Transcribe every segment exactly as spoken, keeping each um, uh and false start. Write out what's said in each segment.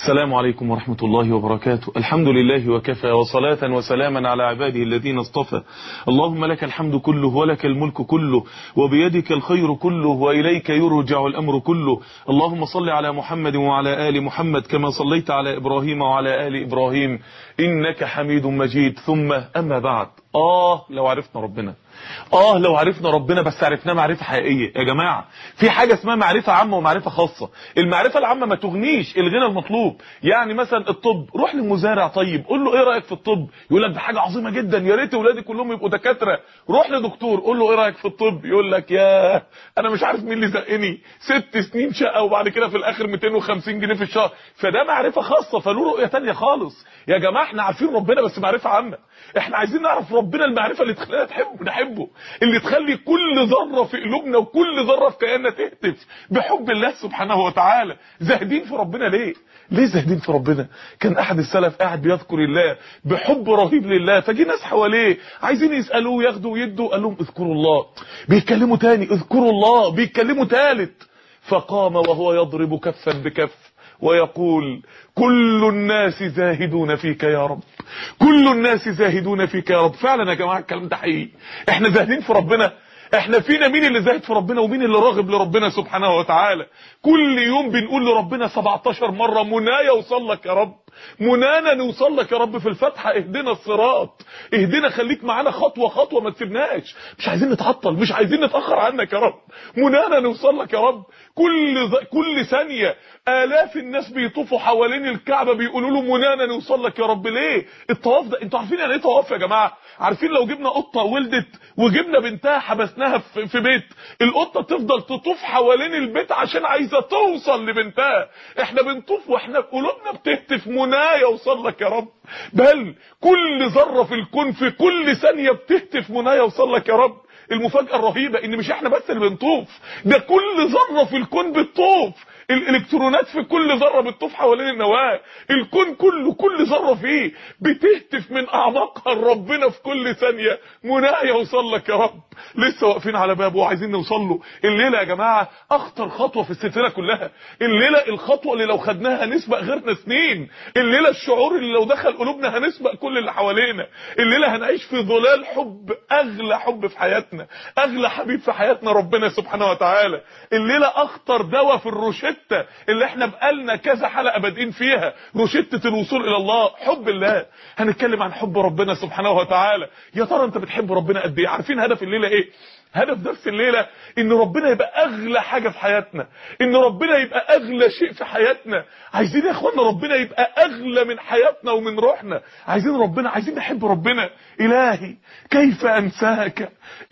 السلام عليكم ورحمة الله وبركاته. الحمد لله وكفى، وصلاة وسلاما على عباده الذين اصطفى. اللهم لك الحمد كله ولك الملك كله وبيدك الخير كله وإليك يرجع الأمر كله. اللهم صل على محمد وعلى آل محمد كما صليت على إبراهيم وعلى آل إبراهيم إنك حميد مجيد. ثم أما بعد، آه لو عرفنا ربنا، آه لو عرفنا ربنا بس عرفناه معرفة حقيقية. يا جماعة في حاجة اسمها معرفة عامة ومعرفة خاصة. المعرفة العامة ما تغنيش الغنى المطلوب. يعني مثلا الطب، روح للمزارع طيب قول له ايه رأيك في الطب، يقول لك ده حاجة عظيمة جدا، يا ريت ولادي كلهم يبقوا دكاترة. روح لدكتور قول له ايه رأيك في الطب، يقول لك يا انا مش عارف مين اللي زقني، ست سنين شقة وبعد كده في الاخر مئتين وخمسين جنيه في الشهر. فده معرفة خاصة، فله رؤية تانية خالص. يا جماعة احنا عارفين ربنا بس معرفة عامة. احنا عايزين نعرف ربنا، المعرفة اللي تخلينا نحبه نحبه اللي تخلي كل ذرة في قلوبنا وكل ذرة في كياننا تهتف بحب الله سبحانه وتعالى. زاهدين في ربنا ليه؟ ليه زاهدين في ربنا؟ كان احد السلف قاعد بيذكر الله بحب رهيب لله، فجي ناس حواليه عايزين يسألوه ياخدوا ويدوا، قال لهم اذكروا الله. بيتكلموا تاني اذكروا الله، بيتكلموا تالت. فقام وهو يضرب كفا بكف ويقول كل الناس زاهدون فيك يا رب، كل الناس زاهدون فيك يا رب. فعلا يا جماعة الكلام ده حقيقي. احنا زاهدين في ربنا. احنا فينا مين اللي زاهد في ربنا ومين اللي راغب لربنا سبحانه وتعالى. كل يوم بنقول لربنا سبعتاشر مرة منايا اوصل لك يا رب، منانا نوصل لك يا رب في الفتحة. اهدنا الصراط، اهدنا، خليك معانا خطوة خطوة ما تسيبناش، مش عايزين نتعطل، مش عايزين نتأخر عنك يا رب. منانا نوصل لك يا رب. كل ز... كل ثانية آلاف الناس بيطوفوا حوالين الكعبة بيقولوا له منانا نوصل لك يا رب. ليه الطواف ده؟ انتوا عارفين يعني ايه طواف يا جماعة؟ عارفين لو جبنا قطة ولدت وجبنا بنتها حبسناها في... في بيت، القطة تفضل تطوف حوالين البيت عشان عايزة توصل لبنتها. احنا بنطوف واحنا قلوبنا بتهتف منايا اوصل لك يا رب. بل كل ذرة في الكون في كل ثانية بتهتف منايا اوصل لك يا رب. المفاجأة الرهيبة ان مش احنا بس اللي بنطوف، ده كل ذرة في الكون بتطوف. الالكترونات في كل ذرة بتطوف حوالين النواة. الكون كله كل ذرة فيه بتهتف من اعماقها لربنا في كل ثانية منايا اوصل لك يا رب. لسه واقفين على بابه وعايزين نوصل له. الليلة يا جماعة اخطر خطوة في السلسلة كلها. الليلة الخطوة اللي لو خدناها هنسبق غيرنا سنين. الليلة الشعور اللي لو دخل قلوبنا هنسبق كل اللي حوالينا. الليلة هنعيش في ظلال حب، اغلى حب في حياتنا، اغلى حبيب في حياتنا ربنا سبحانه وتعالى. الليلة اخطر دواء في الروشتة اللي احنا بقالنا كذا حلقة بادئين فيها، روشتة الوصول الى الله، حب الله. هنتكلم عن حب ربنا سبحانه وتعالى. يا ترى انت بتحب ربنا قد ايه؟ عارفين هدف الليلة ايه؟ هدف درس الليلة ان ربنا يبقى اغلى حاجة في حياتنا، ان ربنا يبقى اغلى شيء في حياتنا. عايزين يا اخوانا ربنا يبقى اغلى من حياتنا ومن روحنا. عايزين ربنا، عايزين نحب ربنا. الهي كيف انساك،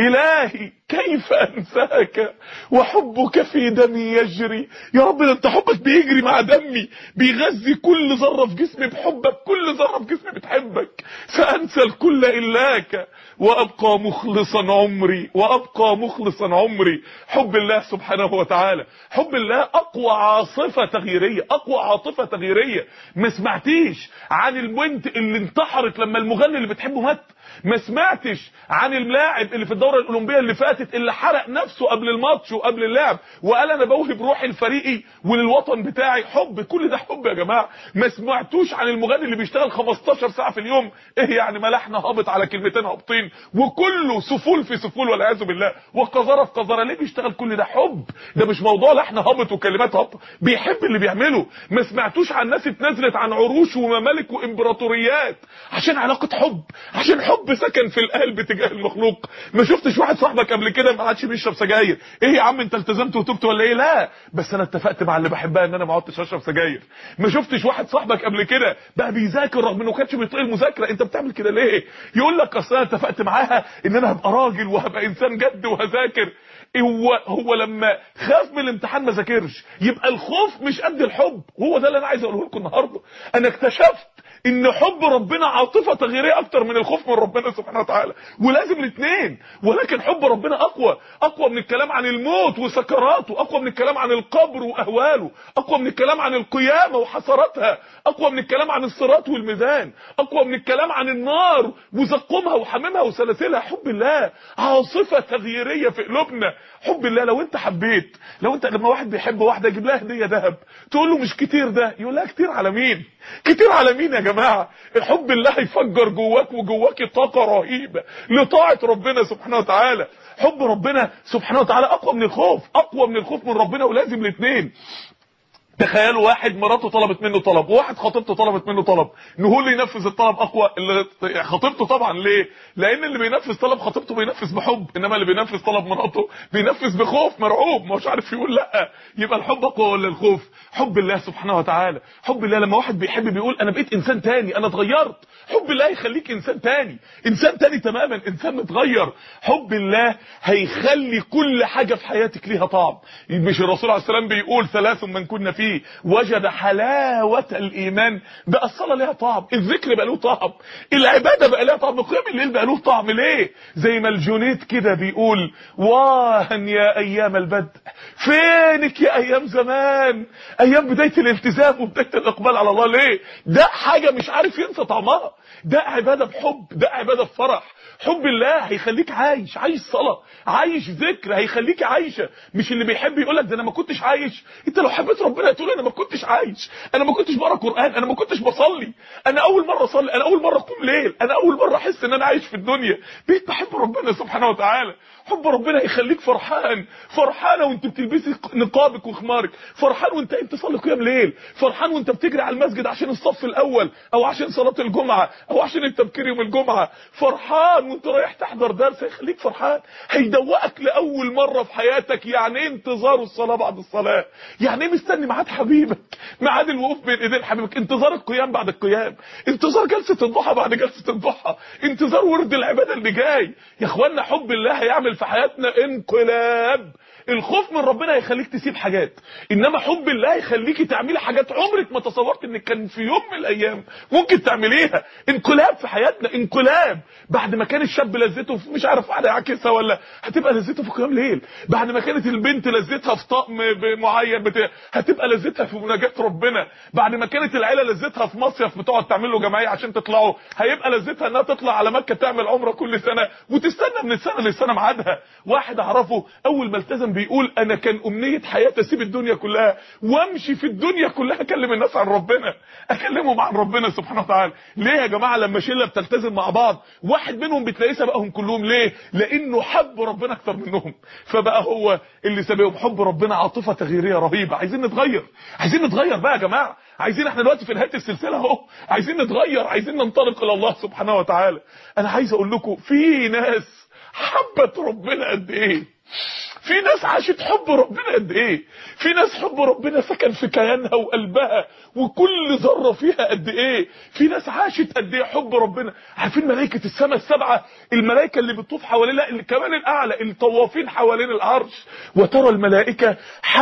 الهي كيف انساك وحبك في دمي يجري. يا رب ده انت حبك بيجري مع دمي، بيغذي كل ذرة في جسمي بحبك، كل ذرة في جسمي بتحبك. سأنسى الكل إلاك وأبقى مخلصا عمري، وأبقى مخلصا عمري. حب الله سبحانه وتعالى. حب الله أقوى عاصفة تغييرية، أقوى عاطفة تغييرية. ما سمعتيش عن البنت اللي انتحرت لما المغني اللي بتحبه مات؟ ما سمعتش عن اللاعب اللي في الدورة الأولمبية اللي فاتت اللي حرق نفسه قبل الماتش وقبل اللعب وقال انا بوهب روحي لفريقي وللوطن بتاعي؟ حب، كل ده حب يا جماعة. ما سمعتوش عن المغني اللي بيشتغل خمستاشر ساعة في اليوم؟ ايه يعني ملحنا هابط على كلمتين هابطين وكله سفول في سفول والعياذ بالله وقذارة في قذارة؟ ليه بيشتغل كل ده؟ حب. ده مش موضوع لحن هابط وكلمات هابطة، بيحب اللي بيعمله. ما سمعتوش عن ناس اتنازلت عن عروش وممالك وامبراطوريات عشان علاقة حب، عشان حب سكن في القلب تجاه المخلوق. ما شفتش واحد صاحبك قبل كده ما عادش بيشرب سجاير؟ ايه يا عم انت التزمت وتبت ولا ايه؟ لا بس انا اتفقت مع اللي بحبها ان انا ما عدتش اشرب سجاير. ما شفتش واحد صاحبك قبل كده بقى بيذاكر رغم انه كانش بيطيق المذاكره؟ انت بتعمل كده ليه؟ يقول لك اصل انا اتفقت معاها ان انا هبقى راجل وهبقى انسان جد وهذاكر. هو هو لما خاف من الامتحان ما ذاكرش، يبقى الخوف مش قد الحب. هو ده اللي انا عايز اقوله لكم النهارده. انا اكتشفت ان حب ربنا عاطفه تغييريه اكتر من الخوف من ربنا سبحانه وتعالى، ولازم الاثنين. ولكن حب ربنا اقوى، اقوى من الكلام عن الموت وسكراته، اقوى من الكلام عن القبر واهواله، اقوى من الكلام عن القيامه وحسراتها، اقوى من الكلام عن الصراط والميزان، اقوى من الكلام عن النار وزقومها وحميمها وسلاسلها. حب الله عاصفه تغييريه في قلوبنا. حب الله، لو انت حبيت، لو انت لما واحد بيحب واحده يجيب لها هديه ذهب، تقول له مش كتير ده، يقول لها كتير على مين؟ كتير على مين يا جماعه؟ حب الله هيفجر جواك وجواك طاقه رهيبه لطاعه ربنا سبحانه وتعالى. حب ربنا سبحانه وتعالى اقوى من الخوف، اقوى من الخوف من ربنا، ولازم الاثنين. تخيلوا واحد مراته طلبت منه طلب، وواحد خطيبته طلبت منه طلب، نقول اللي ينفذ الطلب اقوى؟ اللي خطيبته طبعا. ليه؟ لان اللي بينفذ طلب خطيبته بينفذ بحب، انما اللي بينفذ طلب مراته بينفذ بخوف، مرعوب، مش عارف يقول لا. يبقى الحب اقوى ولا الخوف؟ حب الله سبحانه وتعالى. حب الله لما واحد بيحب بيقول انا بقيت انسان تاني، انا اتغيرت. حب الله يخليك انسان تاني، انسان تاني تماما، انسان متغير. حب الله هيخلي كل حاجه في حياتك ليها طعم. مش الرسول عليه السلام بيقول ثلاث من كنا فيه وجد حلاوة الإيمان؟ بقى الصلاة لها طعم، الذكر بقى له طعم، العبادة بقى لها طعم، قيام الليل بقى له طعم. ليه؟ زي ما الجنيد كده بيقول واهن يا أيام البدء، فينك يا أيام زمان، أيام بداية الالتزام وبداية الإقبال على الله. ليه؟ ده حاجة مش عارف ينسى طعمها، ده عبادة بحب، ده عبادة بفرح. حب الله هيخليك عايش، عايش صلاة، عايش ذكر، هيخليك عايشة. مش اللي بيحب يقولك ده انا ما كنتش عايش. انت لو حبيت ربنا تقول انا ما كنتش عايش، انا ما كنتش بقرا قرآن، انا ما كنتش بصلي، انا اول مرة اصلي، انا اول مرة اقوم ليل، انا اول مرة احس ان انا عايش في الدنيا. بقيت بحب ربنا سبحانه وتعالى. حب ربنا يخليك فرحان، فرحانه وانت بتلبسي نقابك وخمارك، فرحان وانت انت تصلي قيام ليل، فرحان وانت بتجري على المسجد عشان الصف الاول او عشان صلاه الجمعه او عشان التبكير يوم الجمعه، فرحان وانت رايح تحضر درس. هيخليك فرحان، هيدوقك لاول مره في حياتك يعني ايه انتظار الصلاه بعد الصلاه، يعني ايه مستني ميعاد حبيبك، ميعاد الوقوف بين ايدين حبيبك، انتظار القيام بعد القيام، انتظار جلسه الضحى بعد جلسه الضحى، انتظار ورد العباده اللي جاي. يا اخوانا حب الله هيعمل في حياتنا انقلاب. الخوف من ربنا هيخليك تسيب حاجات، انما حب الله هيخليكي تعملي حاجات عمرك ما تصورت انك كان في يوم من الايام ممكن تعمليها. انقلاب في حياتنا، انقلاب. بعد ما كان الشاب لذته في مش عارف واحده عكسها ولا هتبقى لذته في قيام ليل، بعد ما كانت البنت لذتها في طقم معين بتاع هتبقى لذتها في مناجاه ربنا، بعد ما كانت العيله لذتها في مصيف بتقعد تعمل له جمعيه عشان تطلعوا، هيبقى لذتها انها تطلع على مكه تعمل عمره كل سنه وتستنى من السنه للسنه ميعادها. واحد اعرفه اول ما التزم بيقول انا كان امنيه حياتي اسيب الدنيا كلها وامشي في الدنيا كلها اكلم الناس عن ربنا، اكلمهم عن ربنا سبحانه وتعالى. ليه يا جماعه؟ لما شله بتلتزم مع بعض واحد منهم بتلاقيه سبقهم كلهم. ليه؟ لانه حب ربنا اكتر منهم، فبقى هو اللي سبقهم. حب ربنا عاطفه تغييريه رهيبه. عايزين نتغير، عايزين نتغير بقى يا جماعه، عايزين احنا دلوقتي في نهايه السلسله اهو، عايزين نتغير، عايزين ننطلق الى الله سبحانه وتعالى. انا عايز اقول لكم في ناس حبت ربنا قد ايه، في ناس عاشت حب ربنا قد ايه، في ناس حب ربنا سكن في كيانها وقلبها وكل ذره فيها قد ايه، في ناس عاشت قد ايه حب ربنا. عارفين ملائكه السماء السبعه، الملائكه اللي بتطوف حوالين، لا اللي كمان الاعلى الطوافين حوالين العرش، وترى الملائكه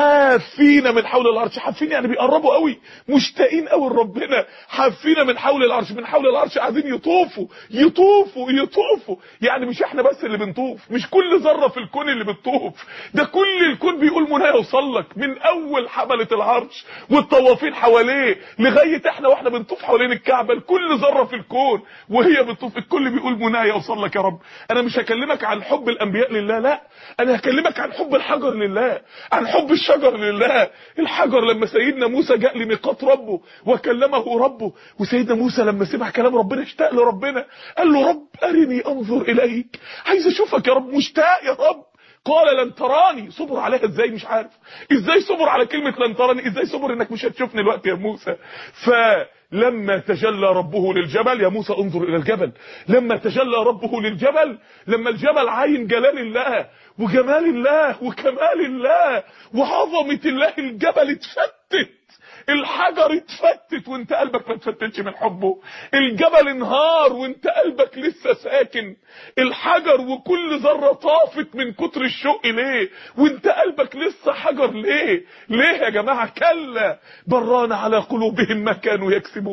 حافين من حول العرش. حافين يعني بيقربوا قوي، مشتاقين قوي لربنا، حافين من حول العرش، من حول العرش قاعدين يطوفوا يطوفوا يطوفوا. يعني مش احنا بس اللي بنطوف، مش كل ذره في الكون اللي بتطوف، ده كل الكون بيقول منى يوصل لك، من اول حمله العرش والطوافين حواليه لغايه احنا واحنا بنطوف حوالين الكعبه، لكل ذره في الكون وهي بتطوف الكل بيقول منى يوصل لك يا رب. انا مش هكلمك عن حب الانبياء لله، لا انا هكلمك عن حب الحجر لله، عن حب الشجر لله. الحجر لما سيدنا موسى جاء لميقات ربه وكلمه ربه، وسيدنا موسى لما سمع كلام ربنا اشتاق لربنا، قال له رب ارني انظر اليك، عايز اشوفك يا رب، مشتاق يا رب. قال لن تراني. صبر عليها ازاي؟ مش عارف ازاي صبر على كلمه لن تراني، ازاي صبر انك مش هتشوفني الوقت يا موسى. فلما تجلى ربه للجبل، يا موسى انظر الى الجبل، لما تجلى ربه للجبل، لما الجبل عاين جلال الله وجمال الله وكمال الله وعظمه الله، الجبل اتفتت، الحجر اتفتت وانت قلبك ما اتفتتش من حبه، الجبل انهار وانت قلبك لسه ساكن، الحجر وكل ذره طافت من كتر الشوق ليه وانت قلبك لسه حجر. ليه؟ ليه يا جماعه؟ كلا بران على قلوبهم ما كانوا يكسبون.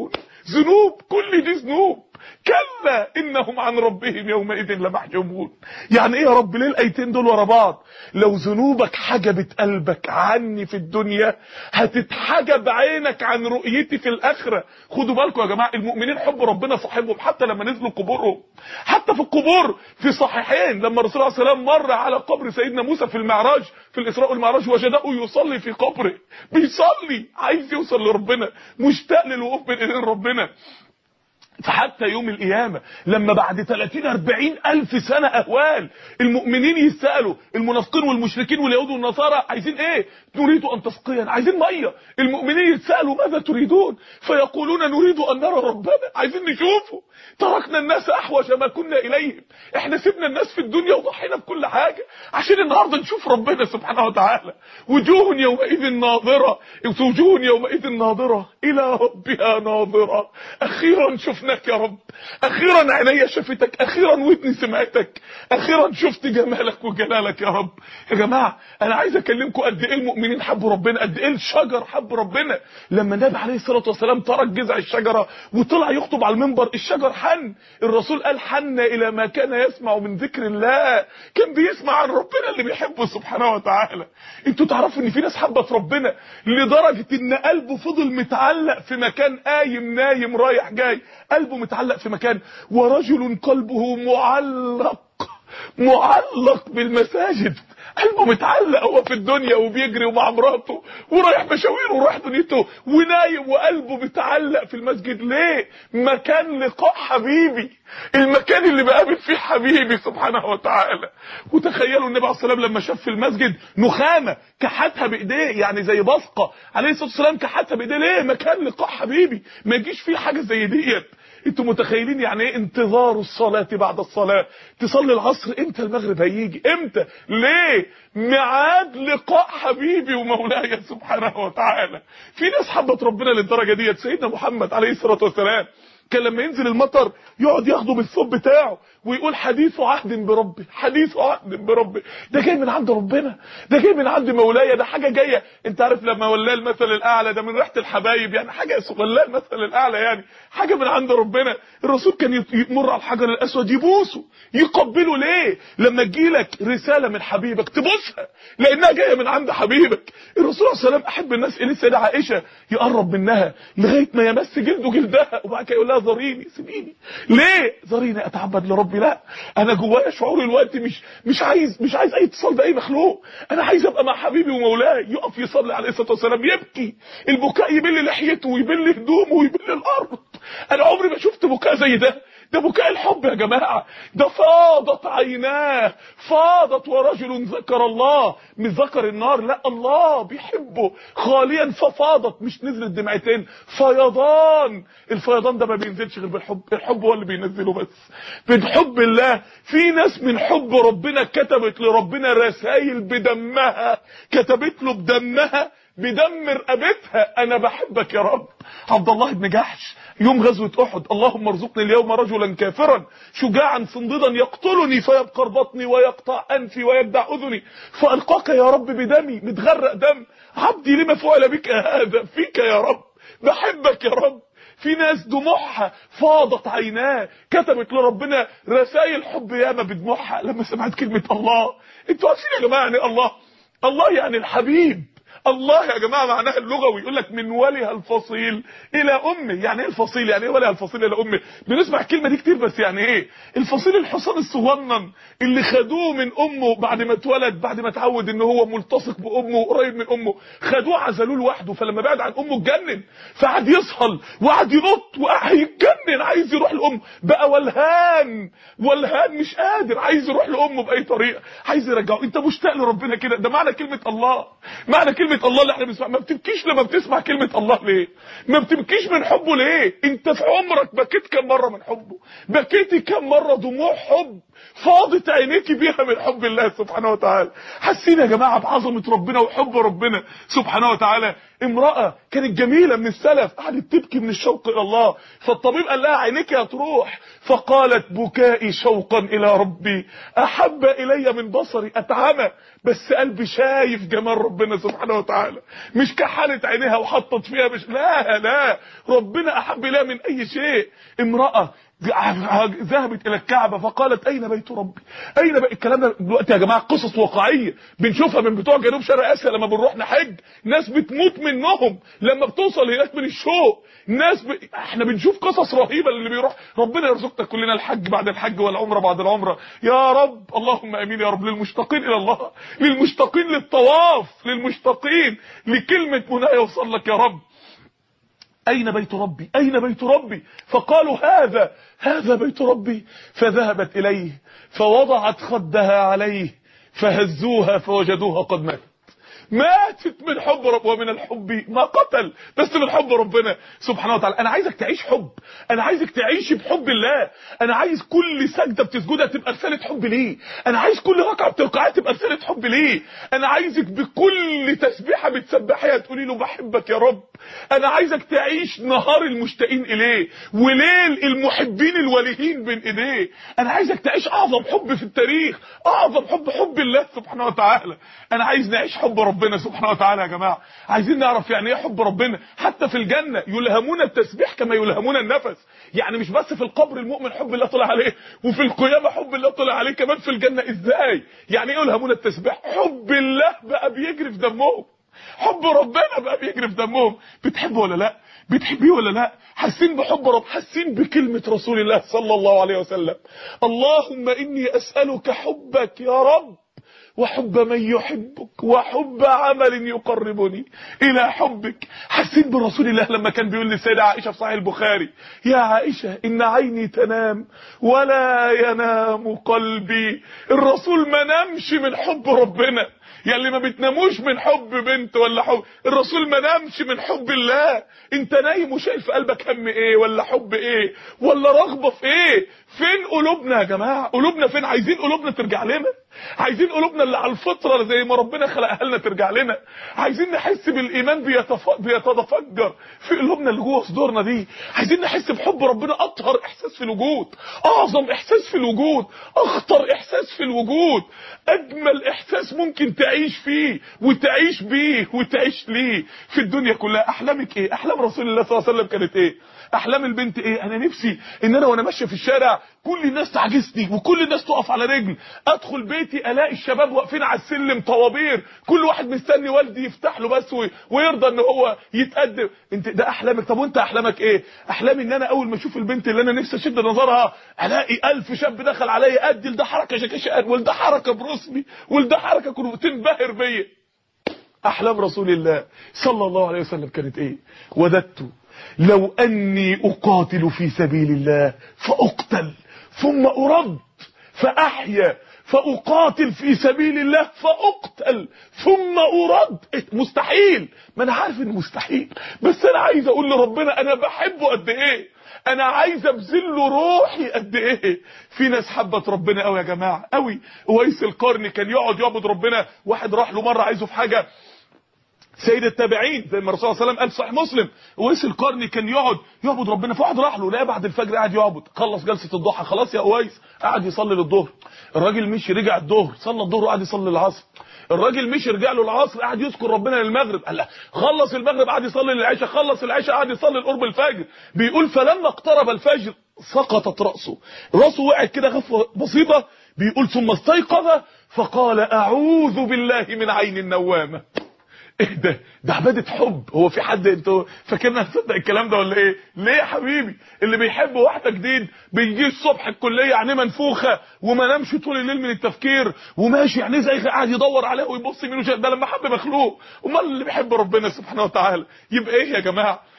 ذنوب، كل دي ذنوب. كلا انهم عن ربهم يومئذ لمحجوبون. يعني ايه يا رب ليه الايتين دول ورا بعض؟ لو ذنوبك حجبت قلبك عني في الدنيا هتتحجب عينك عن رؤيتي في الاخره. خدوا بالكم يا جماعه، المؤمنين حب ربنا صاحبهم حتى لما نزلوا قبورهم، حتى في القبور. في صحيحين لما الرسول عليه السلام مر على قبر سيدنا موسى في المعراج، في الاسراء والمعراج، وجده يصلي في قبره، بيصلي عايز يوصل لربنا، مشتاق للوقوف بين ايدين ربنا. فحتى يوم القيامة لما بعد ثلاثين أربعين ألف سنة أهوال المؤمنين يسألوا المنافقين والمشركين واليهود والنصارى عايزين ايه؟ نريد أن تسقينا، عايزين مية. المؤمنين يسألوا ماذا تريدون؟ فيقولون نريد أن نرى ربنا، عايزين نشوفه. تركنا الناس أحوج ما كنا إليهم، احنا سيبنا الناس في الدنيا وضحينا بكل حاجة عشان النهاردة نشوف ربنا سبحانه وتعالى. وجوه يومئذ ناظرة، وجوه يومئذ ناظرة إلى ربها ناظرة. أخيرا شفناك يا رب، أخيرا عيني شفتك، أخيرا ودني سمعتك، أخيرا شفت جمالك وجلالك يا رب. يا جماعة أنا عايز أكلمكم قد إيه المؤمنين حبوا ربنا، قد إيه الشجر حب ربنا. لما النبي عليه الصلاة والسلام ترك جذع الشجرة وطلع يخطب على المنبر، الشجر حن. الرسول قال حن إلى ما كان يسمع من ذكر الله، كان بيسمع عن ربنا اللي بيحبه سبحانه وتعالى. انتوا تعرفوا ان في ناس حبت ربنا لدرجة ان قلبه فضل متعلق في مكان، قايم نايم رايح جاي قلبه متعلق في مكان. ورجل قلبه معلق معلق بالمساجد، قلبه متعلق هو في الدنيا وبيجري ومع مراته ورايح مشاويره ورايح دنيته ونايم وقلبه متعلق في المسجد. ليه؟ مكان لقاء حبيبي، المكان اللي بقابل فيه حبيبي سبحانه وتعالى. وتخيلوا النبي عليه الصلاه والسلام لما شاف في المسجد نخامه كحتها بايديه، يعني زي بصقه، عليه الصلاه والسلام كحتها بايديه. ليه؟ مكان لقاء حبيبي، ما يجيش فيه حاجه زي ديت. انتوا متخيلين يعني ايه انتظار الصلاة بعد الصلاة؟ تصلي العصر امتى المغرب هيجي؟ امتى؟ ليه؟ ميعاد لقاء حبيبي ومولاي سبحانه وتعالى. في ناس حبت ربنا للدرجة ديت. سيدنا محمد عليه الصلاة والسلام كان لما ينزل المطر يقعد ياخده بالثوب بتاعه ويقول حديث عهد بربي، حديث عهد بربي. ده جاي من عند ربنا، ده جاي من عند مولاي، ده حاجه جايه. انت عارف لما ولاه المثل الاعلى ده من ريحه الحبايب، يعني حاجه ولاه المثل الاعلى، يعني حاجه من عند ربنا. الرسول كان يمر على الحجر الاسود يبوسه يقبله. ليه؟ لما تجيلك رساله من حبيبك تبوسها لانها جايه من عند حبيبك. الرسول صلى الله عليه وسلم احب الناس اليه السيده عائشه يقرب منها لغايه ما يمس جلده جلدها وبعد كده يقول لها زاريني سيبيني. ليه؟ زاريني اتعبد لربي. لا، انا جوايا شعور الوقت مش مش عايز مش عايز اي اتصال باي مخلوق، انا عايز ابقى مع حبيبي ومولاي. يقف يصلي عليه الصلاه والسلام يبكي، البكاء يبل لحيته ويبل هدومه ويبل الارض. انا عمري ما شفت بكاء زي ده. ده بكاء الحب يا جماعه. ده فاضت عيناه، فاضت. ورجل ذكر الله، مش ذكر النار، لا، الله بيحبه خاليا ففاضت، مش نزلت دمعتين، فيضان. الفيضان ده ما بينزلش غير بالحب، الحب هو اللي بينزله بس. بحب الله. في ناس من حب ربنا كتبت لربنا رسائل بدمها، كتبت له بدمها، بدم رقبتها، انا بحبك يا رب. عبد الله بن جحش يوم غزوة احد، اللهم ارزقني اليوم رجلا كافرا شجاعا صنديدا يقتلني فيبقر بطني ويقطع انفي ويجدع اذني فالقاك يا رب بدمي، متغرق دم. عبدي لما فعل بك هذا؟ فيك يا رب، بحبك يا رب. في ناس دموعها فاضت عيناه، كتبت لربنا رسائل حب ياما بدموعها لما سمعت كلمة الله. انتوا عارفين يا جماعة يعني الله؟ الله يعني الحبيب. الله يا جماعه معناها اللغوي يقول لك من وليها الفصيل الى امه. يعني ايه الفصيل؟ يعني ايه وليها الفصيل الى امه؟ بنسمع الكلمه دي كتير، بس يعني ايه الفصيل؟ الحصان الصغنن اللي خدوه من امه بعد ما اتولد، بعد ما اتعود ان هو ملتصق بامه وقريب من امه، خدوه عزلوه لوحده، فلما بعد عن امه اتجنن، فقعد يصهل وقعد ينط وقعد يتجنن عايز يروح لامه، بقى ولهان ولهان مش قادر، عايز يروح لامه باي طريقه، عايز يرجعه. انت مشتاق لربنا كده؟ ده معنى كلمه الله. معنى كلمه الله اللي احنا بنسمع. ما بتبكيش لما بتسمع كلمة الله ليه؟ ما بتبكيش من حبه ليه؟ انت في عمرك بكيت كم مرة من حبه؟ بكيتي كم مرة دموع حب فاضت عينيكي بيها من حب الله سبحانه وتعالى. حاسين يا جماعه بعظمه ربنا وحب ربنا سبحانه وتعالى. امراه كانت جميله من السلف قعدت تبكي من الشوق الى الله، فالطبيب قال لها عينيك هتروح، فقالت بكائي شوقا الى ربي احب الي من بصري. اتعمى بس قلبي شايف جمال ربنا سبحانه وتعالى، مش كحلت عينيها وحطت فيها، مش لا لا ربنا احب اليها من اي شيء. امراه ذهبت الى الكعبه فقالت اين بيت ربي، اين بيت. الكلام ده دلوقتي يا جماعه قصص واقعيه بنشوفها من بتوع جنوب شرق اسيا لما بنروح نحج، ناس بتموت منهم لما بتوصل هناك من الشوق. ناس ب... احنا بنشوف قصص رهيبه اللي بيروح. ربنا يرزقنا كلنا الحج بعد الحج والعمره بعد العمره يا رب، اللهم امين يا رب. للمشتاقين الى الله، للمشتاقين للطواف، للمشتاقين لكلمه منى يوصل لك يا رب. أين بيت ربي، أين بيت ربي؟ فقالوا هذا هذا بيت ربي. فذهبت إليه فوضعت خدها عليه فهزوها فوجدوها قد ماتت. ماتت من حب رب، ومن الحب ما قتل، بس من حب ربنا سبحانه وتعالى. انا عايزك تعيش حب، انا عايزك تعيش بحب الله، انا عايز كل سجده بتسجدها تبقى رساله حب ليه، انا عايز كل ركعه بتركعها تبقى رساله حب ليه، انا عايزك بكل تسبيحه بتسبحيها تقولي له بحبك يا رب. انا عايزك تعيش نهار المشتاقين اليه وليل المحبين الوليين بين ايديه. انا عايزك تعيش اعظم حب في التاريخ، اعظم حب حب الله سبحانه وتعالى. انا عايز نعيش حب ربنا ربنا سبحانه وتعالى يا جماعه. عايزين نعرف يعني ايه حب ربنا. حتى في الجنه يلهمون التسبيح كما يلهمون النفس، يعني مش بس في القبر المؤمن حب الله طلع عليه، وفي القيامه حب الله طلع عليه، كمان في الجنه. ازاي يعني ايه يلهمون التسبيح؟ حب الله بقى بيجري في دمهم، حب ربنا بقى بيجري في دمهم. بتحبه ولا لا؟ بتحبيه ولا لا؟ حاسين بحب رب، حاسين بكلمه رسول الله صلى الله عليه وسلم اللهم اني اسالك حبك يا رب وحب من يحبك وحب عمل يقربني الى حبك. حسيت برسول الله لما كان بيقول للسيدة عائشة في صحيح البخاري يا عائشة ان عيني تنام ولا ينام قلبي. الرسول ما نامش من حب ربنا، يعني اللي ما بتناموش من حب بنت ولا حب الرسول ما نامش من حب الله. انت نايم وشايل في قلبك هم ايه ولا حب ايه ولا رغبة في ايه؟ فين قلوبنا يا جماعة؟ قلوبنا فين؟ عايزين قلوبنا ترجع لنا، عايزين قلوبنا اللي على الفطرة زي ما ربنا خلقها لنا ترجع لنا، عايزين نحس بالايمان بيتف... بيتفجر في قلوبنا اللي جوه صدورنا دي، عايزين نحس بحب ربنا. اطهر احساس في الوجود، اعظم احساس في الوجود، اخطر احساس في الوجود، اجمل احساس ممكن تعيش فيه وتعيش بيه وتعيش ليه في الدنيا كلها. احلامك ايه؟ احلام رسول الله صلى الله عليه وسلم كانت ايه؟ احلام البنت ايه؟ انا نفسي ان انا وانا ماشيه في الشارع كل الناس تعجزني وكل الناس تقف على رجل، ادخل بيتي الاقي الشباب واقفين على السلم طوابير، كل واحد مستني والدي يفتح له بس ويرضى ان هو يتقدم. انت ده احلامك؟ طب وانت احلامك ايه؟ احلامي ان انا اول ما اشوف البنت اللي انا نفسي اشد نظرها الاقي الف شاب دخل عليا ادي ده حركه شكشقان وده حركه بروسمي وده حركه كله تنبهر بيا. احلام رسول الله صلى الله عليه وسلم كانت ايه؟ وددت لو اني اقاتل في سبيل الله فاقتل ثم ارد فاحيا فاقاتل في سبيل الله فاقتل ثم ارد. مستحيل، ما انا عارف انه مستحيل، بس انا عايز اقول لربنا انا بحبه قد ايه، انا عايز ابذل له روحي قد ايه. في ناس حبت ربنا قوي يا جماعه قوي. اويس القرني كان يقعد يعبد ربنا، واحد راح له مره عايزه في حاجه، سيد التابعين زي ما الرسول صلى الله عليه وسلم قال صحيح مسلم، اويس القرني كان يقعد يعبد ربنا، فواحد راح له لقى بعد الفجر قاعد يعبد، خلص جلسه الضحى خلاص يا اويس قعد يصلي للظهر، الراجل مشي رجع الظهر صلى الظهر وقعد يصلي العصر، الراجل مشي رجع له العصر قعد يذكر ربنا للمغرب، قال لا خلص المغرب قعد يصلي للعشاء، خلص العشاء قعد يصلي لقرب الفجر. بيقول فلما اقترب الفجر سقطت راسه، راسه وقعت كده غفوه بسيطه. بيقول ثم استيقظ فقال اعوذ بالله من عين النوامه. ايه ده؟ ده عباده حب. هو في حد انتوا فاكرنا هتصدق الكلام ده ولا ايه؟ ليه يا حبيبي؟ اللي بيحب واحده جديد بيجي الصبح الكليه يعني منفوخه وما نامش طول الليل من التفكير وماشي يعني زي قاعد يدور عليه ويبص يمين وشمال، ده لما حب مخلوق. امال اللي بيحب ربنا سبحانه وتعالى يبقى ايه يا جماعه؟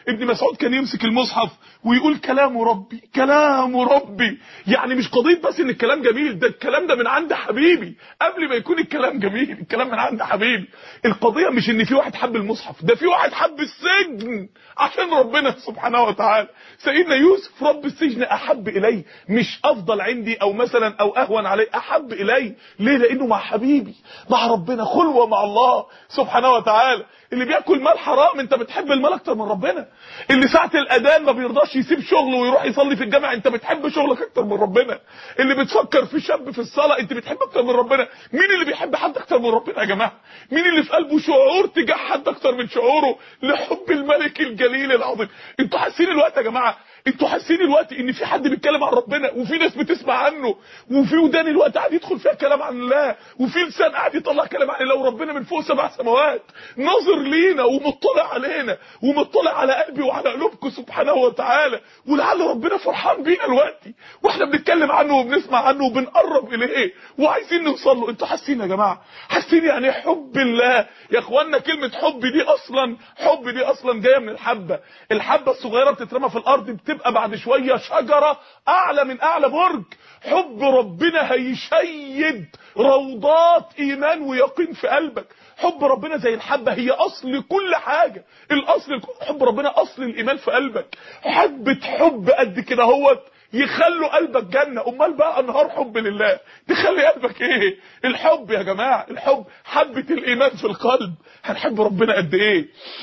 ابن مسعود كان يمسك المصحف ويقول كلام ربي كلام ربي، يعني مش قضيه بس ان الكلام جميل، ده الكلام ده من عند حبيبي قبل ما يكون الكلام جميل، الكلام من عند حبيبي. القضيه مش ان في واحد حب المصحف، ده في واحد حب السجن عشان ربنا سبحانه وتعالى. سيدنا يوسف رب السجن احب الي، مش افضل عندي او مثلا او اهون علي، احب الي. ليه؟ لانه مع حبيبي، مع ربنا، خلوه مع الله سبحانه وتعالى. اللي بياكل مال حرام انت بتحب المال اكتر من ربنا. اللي ساعه الاذان ما بيرضاش يسيب شغله ويروح يصلي في الجامع انت بتحب شغلك اكتر من ربنا. اللي بتفكر في شاب في الصلاه انت بتحب اكتر من ربنا. مين اللي بيحب حد اكتر من ربنا يا جماعه؟ مين اللي في قلبه شعور تجاه حد اكتر من شعوره لحب الملك الجليل العظيم؟ انتوا حاسين الوقت يا جماعه، انتوا حاسين الوقت ان في حد بيتكلم عن ربنا وفي ناس بتسمع عنه، وفي ودان الوقت قاعد يدخل فيها كلام عن الله، وفي لسان قاعد يطلع كلام عن الله، وربنا من فوق سبع سماوات ناظر لينا ومطلع علينا ومطلع على قلبي وعلى قلوبكم سبحانه وتعالى. ولعل ربنا فرحان بينا دلوقتي واحنا بنتكلم عنه وبنسمع عنه وبنقرب اليه وعايزين نوصل له. انتوا حاسين يا جماعه؟ حاسين يعني حب الله يا اخوانا؟ كلمه حب دي اصلا حب دي اصلا جايه من الحبه. الحبه الصغيره بتترمى في الارض بتبقى بعد شويه شجره اعلى من اعلى برج. حب ربنا هيشيد روضات ايمان ويقين في قلبك. حب ربنا زي الحبه، هي اصل كل حاجه. الاصل حب ربنا اصل الايمان في قلبك. حبه حب قد كده اهوت يخلوا قلبك جنه. امال بقى انهار حب لله تخلي قلبك ايه؟ الحب يا جماعه، الحب حبه الايمان في القلب. هنحب ربنا قد ايه؟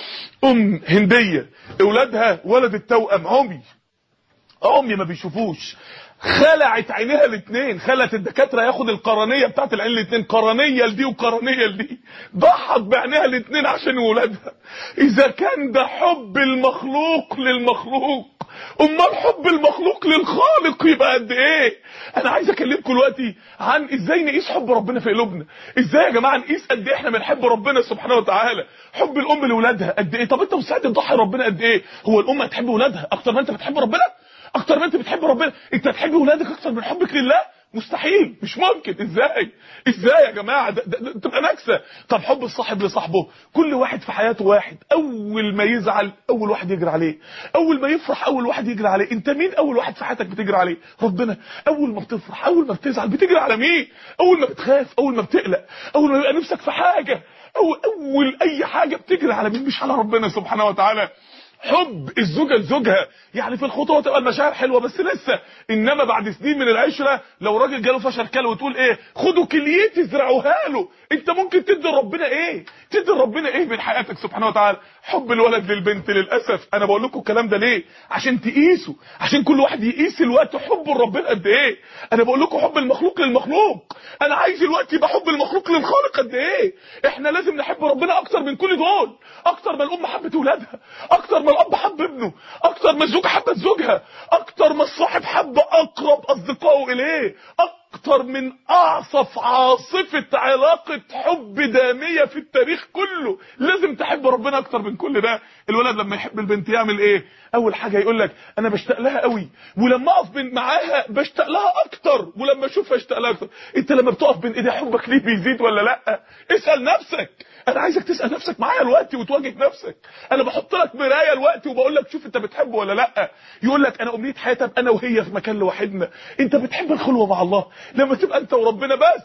ام هنديه اولادها ولد التوأم عمي عمي ما بيشوفوش، خلعت عينيها الاثنين، خلت الدكاتره ياخد القرنيه بتاعت العين الاثنين، قرنيه لدي وقرنيه لدي، ضحت بعينيها الاثنين عشان ولادها. اذا كان ده حب المخلوق للمخلوق، امال حب المخلوق للخالق يبقى قد ايه؟ انا عايز اكلمكم دلوقتي عن ازاي نقيس حب ربنا في قلوبنا. ازاي يا جماعه نقيس قد ايه احنا بنحب ربنا سبحانه وتعالى؟ حب الام لاولادها قد ايه؟ طب انت مستعد تضحي ربنا قد ايه؟ هو الام هتحب ولادها اكتر ما انت بتحب ربنا؟ اكتر ما انت بتحب ربنا؟ انت هتحب ولادك اكتر من حبك لله؟ مستحيل، مش ممكن. ازاي ازاي يا جماعه؟ ده, ده, ده تبقى نكسه. طب حب الصاحب لصاحبه، كل واحد في حياته واحد، اول ما يزعل اول واحد يجري عليه، اول ما يفرح اول واحد يجري عليه. انت مين اول واحد في حياتك بتجري عليه؟ ربنا. اول ما بتفرح اول ما بتزعل بتجري على مين؟ اول ما بتخاف اول ما بتقلق اول ما يبقى نفسك في حاجه اول اول اي حاجه بتجري على مين؟ مش على ربنا سبحانه وتعالى. حب الزوجه لزوجها، يعني في الخطوه تبقى المشاعر حلوه بس لسه، انما بعد سنين من العشره لو راجل جاله فشل كلى وتقول ايه؟ خدوا كليتي ازرعوها له. انت ممكن تدي ربنا ايه؟ تدي ربنا ايه من حياتك سبحانه وتعالى؟ حب الولد للبنت للاسف. انا بقول لكم الكلام ده ليه؟ عشان تقيسوا، عشان كل واحد يقيس الوقت حبه لربنا قد ايه. انا بقول لكم حب المخلوق للمخلوق، انا عايز الوقت يبقى حب المخلوق للخالق قد ايه. احنا لازم نحب ربنا اكتر من كل دول، اكتر ما الام حبت ولادها، اكتر ما الاب حب ابنه، اكتر ما الزوجه حبت زوجها، اكتر ما الصاحب حب اقرب اصدقائه اليه، اكتر من اعصف عاصفه علاقه حب داميه في التاريخ كله. لازم تحب ربنا اكتر من كل ده. الولد لما يحب البنت يعمل ايه؟ اول حاجه يقول لك انا بشتاق لها قوي، ولما اقف بين معاها بشتاق لها اكتر، ولما اشوفها اشتاق لها اكتر. انت لما بتقف بين ايديها حبك ليه بيزيد ولا لا؟ اسال نفسك. انا عايزك تسال نفسك معايا دلوقتي وتواجه نفسك. انا بحط لك مرايه دلوقتي وبقول لك شوف انت بتحبه ولا لا. يقول لك انا امنيه حياتي ابقى انا وهي في مكان لوحدنا. انت بتحب الخلوه مع الله لما تبقى انت وربنا بس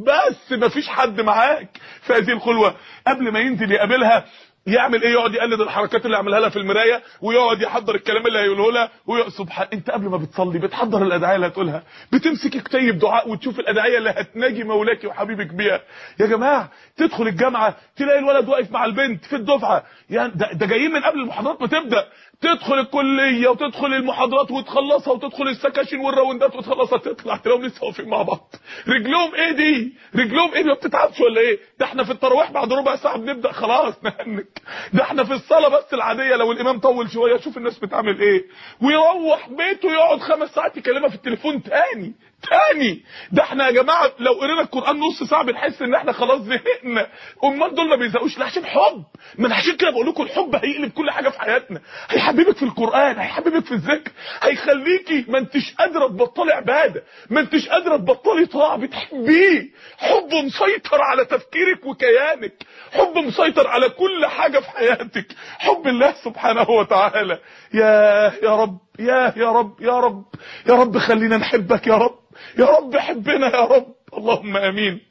بس مفيش حد معاك في هذه الخلوه. قبل ما ينزل يقابلها يعمل ايه؟ يقعد يقلد الحركات اللي عملها لها في المرايه، ويقعد يحضر الكلام اللي هيقوله لها، ويقعد سبحان. انت قبل ما بتصلي بتحضر الادعيه اللي هتقولها، بتمسك كتيب دعاء وتشوف الادعيه اللي هتناجي مولاك وحبيبك بيها. يا جماعه تدخل الجامعه تلاقي الولد واقف مع البنت في الدفعه، يعني ده, ده جايين من قبل المحاضرات ما تبدا. تدخل الكليه وتدخل المحاضرات وتخلصها، وتدخل السكاشن والراوندات وتخلصها، تطلع تلاقيهم لسه واقفين مع بعض. رجلهم ايه دي؟ رجلهم ايه؟ ما بتتعبش ولا ايه؟ ده احنا في التراويح بعد ربع ساعه بنبدا خلاص نهنك. ده احنا في الصلاه بس العاديه لو الامام طول شويه شوف الناس بتعمل ايه. ويروح بيته يقعد خمس ساعات يكلمها في التليفون تاني تاني. ده احنا يا جماعه لو قرينا القران نص ساعه بنحس ان احنا خلاص زهقنا. امال دول ما بيزهقوش ليه؟ عشان حب. ما انا عشان كده بقول لكم الحب هيقلب كل حاجه في حياتنا، هيحببك في القران، هيحببك في الذكر، هيخليكي ما انتش قادره تبطلي عباده، ما انتش قادره تبطلي طاعه، بتحبيه. حب مسيطر على تفكيرك وكيانك، حب مسيطر على كل حاجه في حياتك، حب الله سبحانه وتعالى. يا يا رب يا يا رب يا رب يا رب خلينا نحبك يا رب، يا رب حبنا يا رب، اللهم امين.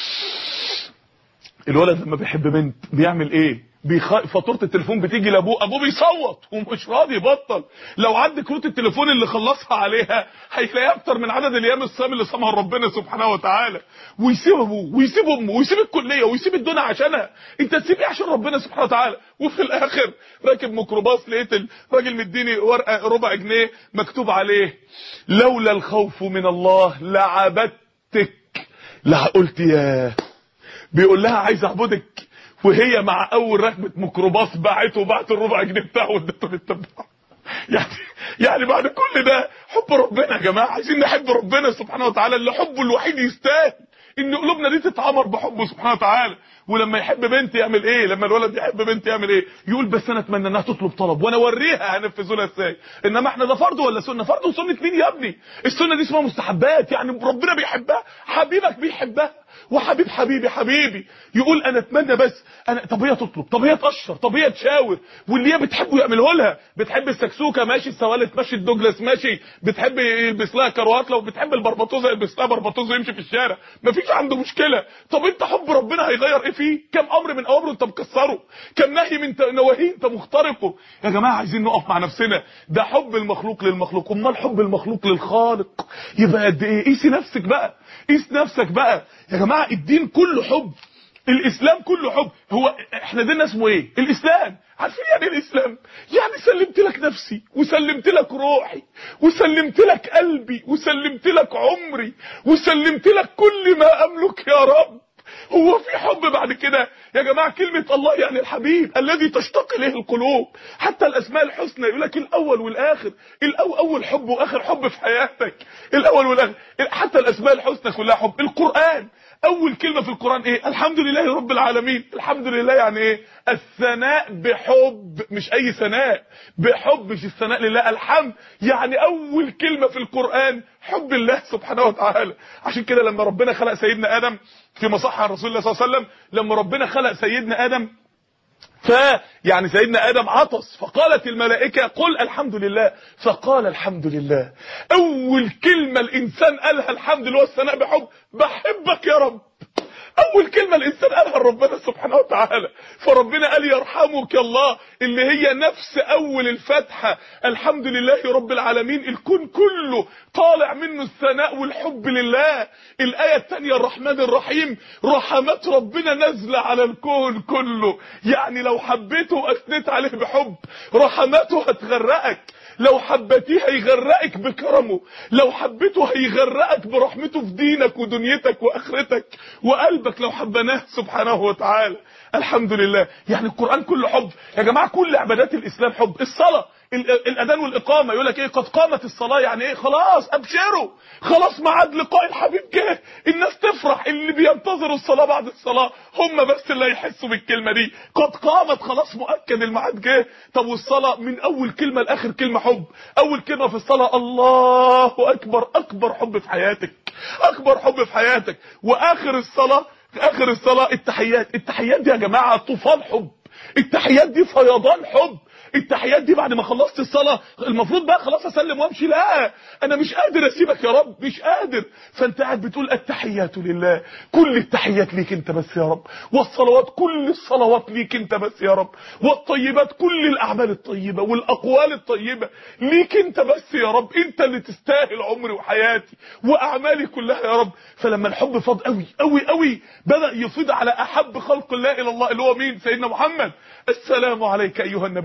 الولد لما بيحب بنت بيعمل ايه؟ بيخ... فاتوره التليفون بتيجي لابوه، ابوه بيصوت ومش راضي يبطل. لو عد كروت التليفون اللي خلصها عليها هيلاقي اكتر من عدد الايام الصيام اللي صامها ربنا سبحانه وتعالى. ويسيب ابوه ويسيب امه ويسيب الكليه ويسيب الدنيا عشانها. انت تسيب ايه عشان ربنا سبحانه وتعالى؟ وفي الاخر راكب ميكروباص لقيت الراجل مديني ورقه ربع جنيه مكتوب عليه لولا الخوف من الله لعبدتك. لا قلت ياه، بيقول لها عايز اعبدك وهي مع اول ركبه ميكروباص باعته وبعت الربع جنيه بتاعه وادته للتبع. يعني يعني بعد كل ده حب ربنا يا جماعه، عايزين نحب ربنا سبحانه وتعالى اللي حبه الوحيد يستاهل ان قلوبنا دي تتعمر بحبه سبحانه وتعالى. ولما يحب بنت يعمل ايه؟ لما الولد يحب بنت يعمل ايه؟ يقول بس انا اتمنى انها تطلب طلب وانا اوريها هنفذه لها ازاي. انما احنا ده فرض ولا سنه؟ فرض وسنه مين يا ابني؟ السنه دي اسمها مستحبات، يعني ربنا بيحبها، حبيبك بيحبها، وحبيب حبيبي حبيبي يقول انا اتمنى بس انا. طب هي تطلب، طب هي تقشر، طب هي تشاور، واللي هي بتحبه يعمله لها. بتحب السكسوكه ماشي، السوالت ماشي، الدوجلاس ماشي، بتحب يلبس لها كروات، لو بتحب البربطوزه يلبس لها بربطوزه يمشي في الشارع، مفيش عنده مشكله. طب انت حب ربنا هيغير ايه فيه؟ كم امر من اوامره انت مكسره، كم نهي من نواهيه انت مخترقه. يا جماعه عايزين نقف مع نفسنا، ده حب المخلوق للمخلوق، امال حب المخلوق للخالق يبقى قد ايه؟ قيسي نفسك بقى، قيس نفسك بقى يا جماعه. الدين كله حب، الاسلام كله حب. هو احنا ديننا اسمه ايه؟ الاسلام. عارفين يعني ايه الاسلام؟ يعني سلمت لك نفسي وسلمت لك روحي وسلمت لك قلبي وسلمت لك عمري وسلمت لك كل ما املك يا رب. هو في حب بعد كده يا جماعه؟ كلمه الله يعني الحبيب الذي تشتاق اليه القلوب. حتى الاسماء الحسنى يقول لك الاول والاخر، الاول اول حب واخر حب في حياتك، الاول والاخر. حتى الاسماء الحسنى كلها حب. القران اول كلمه في القران ايه؟ الحمد لله رب العالمين. الحمد لله يعني ايه؟ الثناء بحب، مش اي ثناء، بحب، مش الثناء لله. الحمد يعني اول كلمه في القران حب الله سبحانه وتعالى. عشان كده لما ربنا خلق سيدنا ادم في مصحة رسول الله صلى الله عليه وسلم، لما ربنا خلق سيدنا ادم ف يعني سيدنا ادم عطس، فقالت الملائكه قل الحمد لله، فقال الحمد لله. اول كلمه الانسان قالها الحمد لله، الثناء بحب، بحبك يا رب. اول كلمه الانسان قالها لربنا سبحانه وتعالى. فربنا قال يرحمك الله، اللي هي نفس اول الفاتحه، الحمد لله رب العالمين. الكون كله طالع منه الثناء والحب لله. الايه الثانيه الرحمن الرحيم، رحمات ربنا نازله على الكون كله. يعني لو حبيته واثنيت عليه بحب رحماته هتغرقك، لو حبيتيه هيغرقك بكرمه، لو حبيته هيغرقك برحمته في دينك ودنيتك واخرتك وقلبك لو حبناه سبحانه وتعالى. الحمد لله. يعني القرآن كله حب يا جماعة، كل عبادات الإسلام حب. الصلاة، الأذان والإقامة يقول لك إيه؟ قد قامت الصلاة. يعني إيه؟ خلاص أبشروا، خلاص ميعاد لقاء الحبيب جه. الناس تفرح، اللي بينتظروا الصلاة بعد الصلاة هم بس اللي هيحسوا بالكلمة دي. قد قامت، خلاص مؤكد الميعاد جه. طب والصلاة من أول كلمة لآخر كلمة حب. أول كلمة في الصلاة الله أكبر، أكبر حب في حياتك، أكبر حب في حياتك. وآخر الصلاة، اخر الصلاه التحيات. التحيات دي يا جماعه طوفان حب، التحيات دي فيضان حب. التحيات دي بعد ما خلصت الصلاه المفروض بقى خلاص اسلم وامشي، لا انا مش قادر اسيبك يا رب، مش قادر. فانت قاعد بتقول التحيات لله، كل التحيات ليك انت بس يا رب، والصلوات كل الصلوات ليك انت بس يا رب، والطيبات كل الاعمال الطيبه والاقوال الطيبه ليك انت بس يا رب. انت اللي تستاهل عمري وحياتي واعمالي كلها يا رب. فلما الحب فاض قوي قوي قوي بدا يفيض على احب خلق الله الى الله، اللي هو مين؟ سيدنا محمد. السلام عليك ايها النبي ورحمة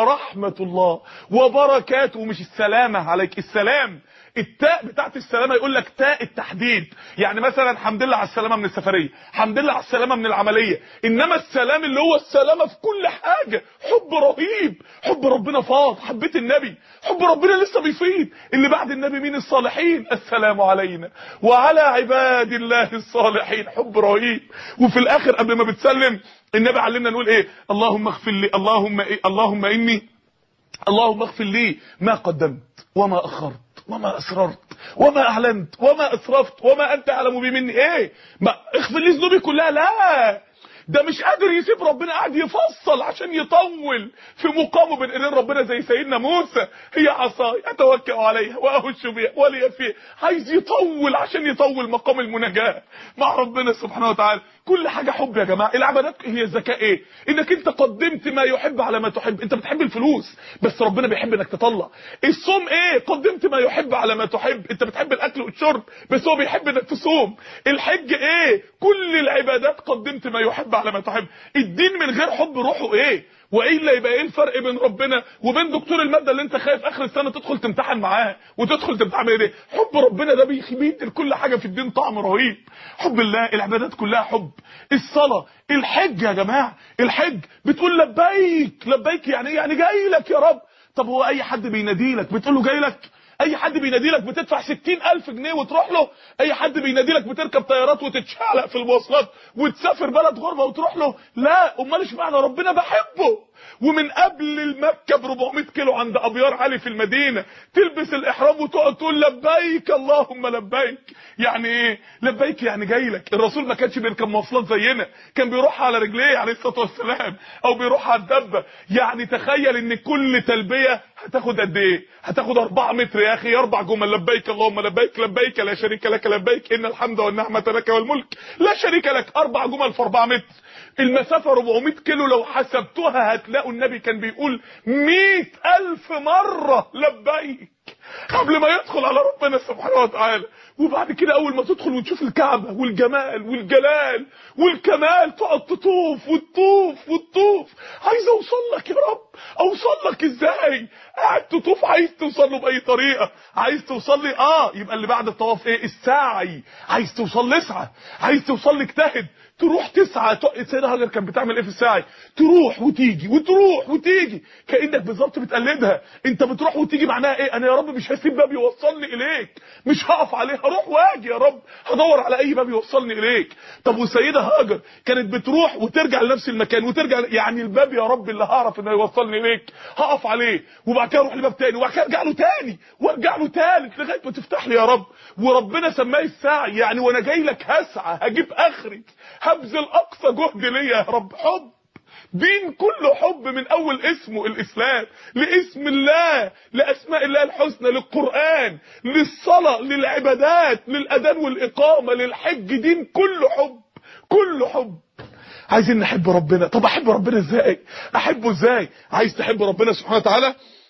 ورحمة الله وبركاته. مش السلامة عليك، السلام التاء بتاعت السلامة يقول لك تاء التحديد، يعني مثلا الحمد لله على السلامة من السفرية، الحمد لله على السلامة من العملية. انما السلام اللي هو السلامة في كل حاجة، حب رهيب، حب ربنا فاض، حبيت النبي، حب ربنا لسه بيفيض. اللي بعد النبي مين؟ الصالحين، السلام علينا وعلى عباد الله الصالحين، حب رهيب. وفي الاخر قبل ما بتسلم النبي علمنا نقول ايه؟ اللهم اغفر لي، اللهم إيه؟ اللهم اني اللهم اغفر لي ما قدمت وما اخرت وما اسررت وما اعلنت وما اسرفت وما انت اعلم بي مني. ايه؟ ما اغفر لي ذنوبي كلها؟ لا، ده مش قادر يسيب ربنا، قاعد يفصل عشان يطول في مقامه بين ايدين ربنا زي سيدنا موسى، هي عصاي اتوكل عليها واهش بها ولي فيها. عايز يطول عشان يطول مقام المناجاه مع ربنا سبحانه وتعالى. كل حاجه حب يا جماعه. العبادات هي الذكاء ايه؟ انك انت قدمت ما يحب على ما تحب. انت بتحب الفلوس بس ربنا بيحب انك تطلع. الصوم ايه؟ قدمت ما يحب على ما تحب. انت بتحب الاكل والشرب بس هو بيحب انك تصوم. الحج ايه؟ كل العبادات قدمت ما يحب على ما تحب. الدين من غير حب روحه ايه؟ والا يبقى ايه الفرق بين ربنا وبين دكتور الماده اللي انت خايف اخر السنه تدخل تمتحن معاه وتدخل تمتحن ايه؟ حب ربنا ده بيخبيت لكل حاجه في الدين طعم رهيب. حب الله، العبادات كلها حب. الصلاه، الحج يا جماعه، الحج بتقول لبيك لبيك، يعني ايه؟ يعني جاي لك يا رب. طب هو اي حد بينادي لك بتقول له جاي لك؟ اي حد بينادي لك بتدفع ستين الف جنيه وتروح له؟ اي حد بينادي لك بتركب طيارات وتتشعلق في المواصلات وتسافر بلد غربه وتروح له؟ لا. امال اشمعنى ربنا بحبه؟ ومن قبل المكه ب أربعمية كيلو عند ابيار علي في المدينه تلبس الاحرام وتقعد تقول لبيك اللهم لبيك. يعني ايه لبيك؟ يعني جاي لك. الرسول ما كانش بيركب مواصلات زينا، كان بيروح على رجليه عليه الصلاه والسلام او بيروح على الدبه. يعني تخيل ان كل تلبيه هتاخد قد ايه؟ هتاخد أربعة متر يا اخي، اربع جمل. لبيك اللهم لبيك لبيك لا شريك لك لبيك ان الحمد والنعمه لك والملك لا شريك لك. اربع جمل في أربعة متر. المسافه أربعمية كيلو لو حسبتوها هتلاقوا النبي كان بيقول مئة ألف مره لبيك قبل ما يدخل على ربنا سبحانه وتعالى. وبعد كده اول ما تدخل وتشوف الكعبه والجمال والجلال والكمال تقعد تطوف وتطوف وتطوف. عايز اوصل لك يا رب، اوصل لك ازاي؟ قاعد تطوف، عايز توصل له باي طريقه. عايز توصل لي اه يبقى اللي بعد الطواف ايه؟ السعي. عايز توصل لي اسعى، عايز توصل لي اجتهد، تروح تسعى. سيدنا هاجر كانت بتعمل ايه في السعي؟ تروح وتيجي وتروح وتيجي كانك بالظبط بتقلدها. انت بتروح وتيجي معناها ايه؟ انا يا رب مش هسيب باب يوصلني اليك، مش هقف عليه، هروح واجي يا رب، هدور على اي باب يوصلني اليك. طب والسيده هاجر كانت بتروح وترجع لنفس المكان وترجع، يعني الباب يا رب اللي هعرف انه يوصلني اليك هقف عليه وبعد كده اروح لباب تاني وبعد كده ارجع له تاني وارجع له تالت لغايه ما تفتح لي يا رب. وربنا سماه السعي، يعني وانا جاي لك هسعى، هجيب اخري، هبذل اقصى جهد ليا يا رب. حب، دين كله حب، من اول اسمه الاسلام لاسم الله لاسماء الله الحسنى للقران للصلاه للعبادات للاذان والاقامه للحج، دين كله حب، كله حب. عايزين نحب ربنا. طب احب ربنا ازاي؟ احبه ازاي؟ عايز تحب ربنا سبحانه وتعالى؟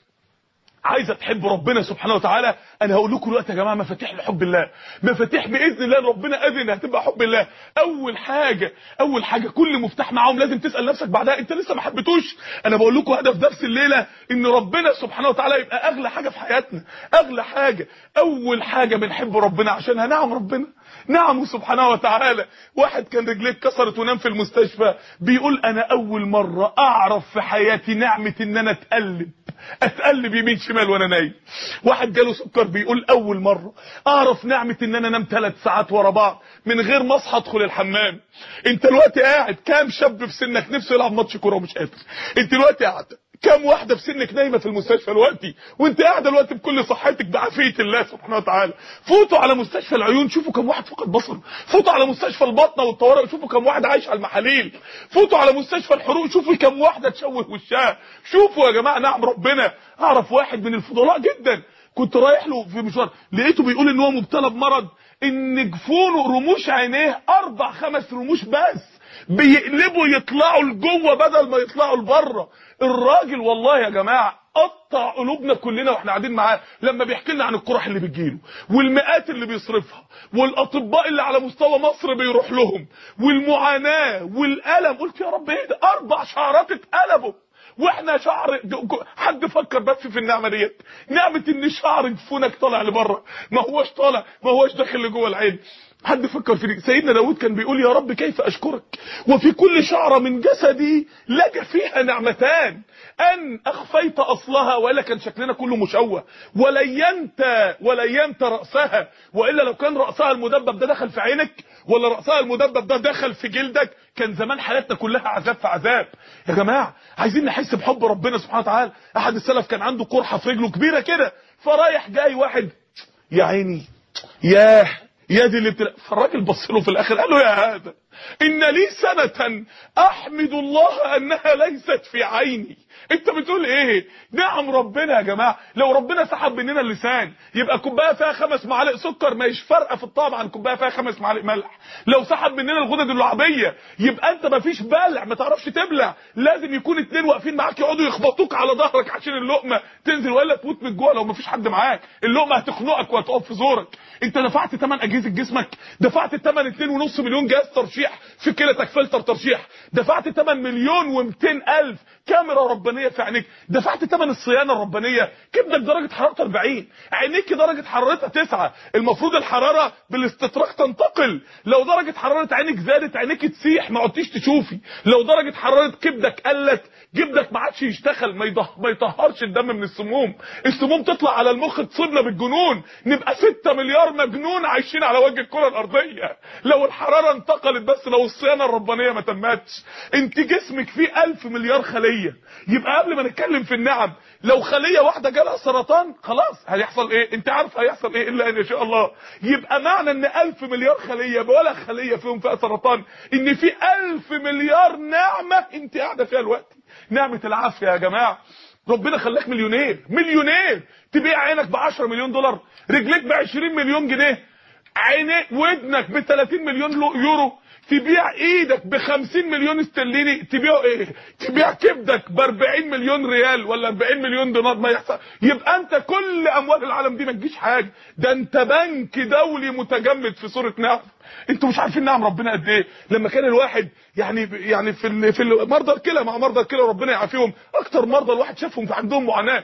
عايزه تحب ربنا سبحانه وتعالى؟ انا هقول لكم دلوقتي يا جماعه مفاتيح لحب الله، مفاتيح باذن الله ربنا اذن هتبقى حب الله. اول حاجه اول حاجه كل مفتاح معاهم لازم تسال نفسك بعدها انت لسه ما حبيتوش؟ انا بقول لكم هدف درس الليله ان ربنا سبحانه وتعالى يبقى اغلى حاجه في حياتنا، اغلى حاجه. اول حاجه بنحب ربنا عشانها نعم ربنا، نعمه سبحانه وتعالى. واحد كان رجليه اتكسرت ونام في المستشفى بيقول انا اول مره اعرف في حياتي نعمه ان انا اتقلب اتقلب يمين شمال وانا نايم. واحد جاله سكر بيقول اول مره اعرف نعمه ان انا انام ثلاث ساعات ورا بعض من غير ما اصحى ادخل الحمام. انت دلوقتي قاعد كام شاب في سنك نفسه يلعب ماتش كوره ومش قادر؟ انت دلوقتي قاعد كام واحده في سنك نايمه في المستشفى دلوقتي وانت قاعده دلوقتي بكل صحتك بعافيه الله سبحانه وتعالى؟ فوتوا على مستشفى العيون شوفوا كام واحد فقد بصره، فوتوا على مستشفى البطنه والطوارئ شوفوا كام واحد عايش على المحاليل، فوتوا على مستشفى الحروق شوفوا كام واحده تشوه وشها. شوفوا يا جماعه نعم ربنا. اعرف واحد من الفضلاء جدا كنت رايح له في مشوار لقيته بيقول ان هو مبتلى بمرض ان جفونه رموش عينيه اربع خمس رموش بس بيقلبوا يطلعوا لجوه بدل ما يطلعوا لبره. الراجل والله يا جماعه قطع قلوبنا كلنا واحنا قاعدين معاه لما بيحكي لنا عن القرح اللي بتجيله والمئات اللي بيصرفها والاطباء اللي على مستوى مصر بيروح لهم والمعاناه والالم. قلت يا رب ايه ده؟ اربع شعرات اتقلبوا واحنا شعر حد فكر بس في النعمه ديت، نعمه ان شعر جفونك طالع لبره، ما هوش طالع، ما هوش داخل لجوه العين. حد فكر في دي؟ سيدنا داود كان بيقول يا رب كيف اشكرك وفي كل شعره من جسدي لك فيها نعمتان ان اخفيت اصلها، والا كان شكلنا كله مشوه، ولينت ولينت راسها، والا لو كان راسها المدبب ده دخل في عينك ولا راسها المدبب ده دخل في جلدك كان زمان حياتنا كلها عذاب في عذاب. يا جماعه عايزين نحس بحب ربنا سبحانه وتعالى. احد السلف كان عنده قرحه في رجله كبيره كده، فرايح جاي واحد يا عيني ياه يا دي اللي بتلا... فالراجل بص له في الاخر قال له يا هذا ان لي سنه احمد الله انها ليست في عيني. انت بتقول ايه؟ نعم ربنا يا جماعه. لو ربنا سحب مننا اللسان يبقى كوبايه فيها خمس معالق سكر ما يش فارقه في الطعم عن كوبايه فيها خمس معالق ملح. لو سحب مننا الغدد اللعابيه يبقى انت ما فيش بلع، ما تعرفش تبلع، لازم يكون اتنين واقفين معاك يقعدوا يخبطوك على ظهرك عشان اللقمه تنزل والا تموت من الجوع. لو ما فيش حد معاك اللقمه هتخنقك وهتقف في زورك. انت دفعت ثمن اجهزه جسمك، دفعت ثمن اتنين ونص مليون جهاز ترشيح في كلتك فلتر ترشيح، دفعت ثمن مليون ومئتين الف كاميرا ربانيه في عينيك، دفعت ثمن الصيانه الربانيه، كبدك درجه حرارته اربعين، عينيك درجه حرارتها تسعة، المفروض الحراره بالاستطراق تنتقل، لو درجه حراره عينك زادت عينيك تسيح ما عدتيش تشوفي، لو درجه حراره كبدك قلت جبدك ما عادش يشتغل، ما يضه... ما يطهرش الدم من السموم، السموم تطلع على المخ تصيبنا بالجنون، نبقى ستة مليار مجنون عايشين على وجه الكره الارضيه لو الحراره انتقلت، بس لو الصيانه الربانيه ما تمتش. انت جسمك فيه ألف مليار خليه، يبقى قبل ما نتكلم في النعم لو خليه واحده جالها سرطان خلاص هيحصل ايه؟ انت عارف هيحصل ايه الا ان شاء الله. يبقى معنى ان ألف مليار خليه ولا خليه فيهم فيها سرطان ان في ألف مليار نعمه انت قاعده فيها دلوقتي. نعمه العافيه يا جماعه. ربنا خلاك مليونير، مليونير، تبيع عينك ب عشرة مليون دولار، رجليك ب عشرين مليون جنيه، عينيك ودنك ب ثلاثين مليون يورو، تبيع ايدك ب خمسين مليون استرليني، تبيع ايه؟ تبيع كبدك ب أربعين مليون ريال ولا أربعين مليون دينار، ما يحصل. يبقى انت كل اموال العالم دي ما تجيش حاجه، ده انت بنك دولي متجمد في صوره نعم. انتوا مش عارفين نعم ربنا قد ايه. لما كان الواحد يعني يعني في ال في مرضى الكلى، مع مرضى الكلى ربنا يعافيهم، اكتر مرضى الواحد شافهم عندهم معاناه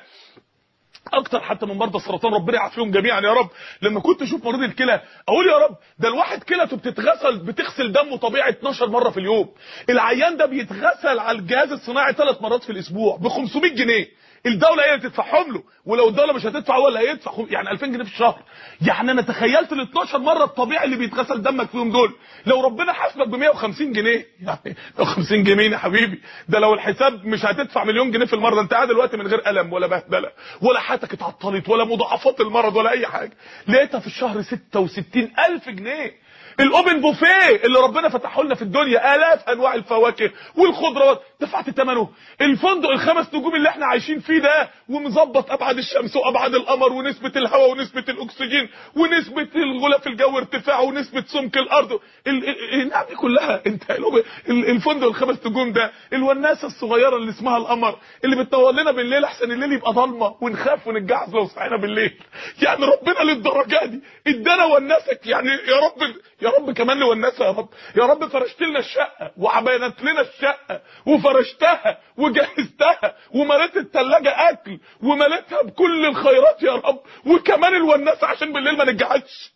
اكتر حتى من مرضى السرطان، ربنا يعافيهم جميعا يا رب. لما كنت اشوف مريض الكلى اقول يا رب ده الواحد كلته بتتغسل بتغسل دمه طبيعي اتناشر مره في اليوم، العيان ده بيتغسل على الجهاز الصناعي ثلاث مرات في الاسبوع ب خمسمية جنيه، الدوله هي اللي تدفعهم له، ولو الدوله مش هتدفع هو اللي هيدفع، يعني ألفين جنيه في الشهر. يعني انا تخيلت ال اتناشر مره الطبيعي اللي بيتغسل دمك فيهم دول لو ربنا حاسبك ب مية وخمسين جنيه، يعني مية وخمسين جنيه يا حبيبي، ده لو الحساب مش هتدفع مليون جنيه في المره، انت قاعد دلوقتي من غير الم ولا بهدله ولا حياتك اتعطلت ولا مضاعفات المرض ولا اي حاجه، لقيتها في الشهر ستة وستين الف جنيه. الاوبن بوفيه اللي ربنا فتحه لنا في الدنيا الاف انواع الفواكه والخضروات دفعت ثمنه، الفندق الخمس نجوم اللي احنا عايشين فيه ده ومظبط ابعاد الشمس وابعاد القمر ونسبه الهواء ونسبه الاكسجين ونسبه الغلاف الجوي ارتفاع ونسبه سمك الارض، النعم دي كلها انت الفندق الخمس نجوم ده، الوناسه الصغيره اللي اسمها القمر اللي بتنور لنا بالليل احسن الليل يبقى ضلمه ونخاف ونتجعز لو صحينا بالليل. يعني ربنا للدرجه دي ادانا وناسك، يعني يا رب يا رب كمان لوناسه، يا رب يا رب فرشت لنا الشقه وعبينت لنا الشقه وفرشتها وجهزتها ومليت الثلاجه اكل ومليتها بكل الخيرات يا رب، وكمان الوناسه عشان بالليل ما نتجعدش.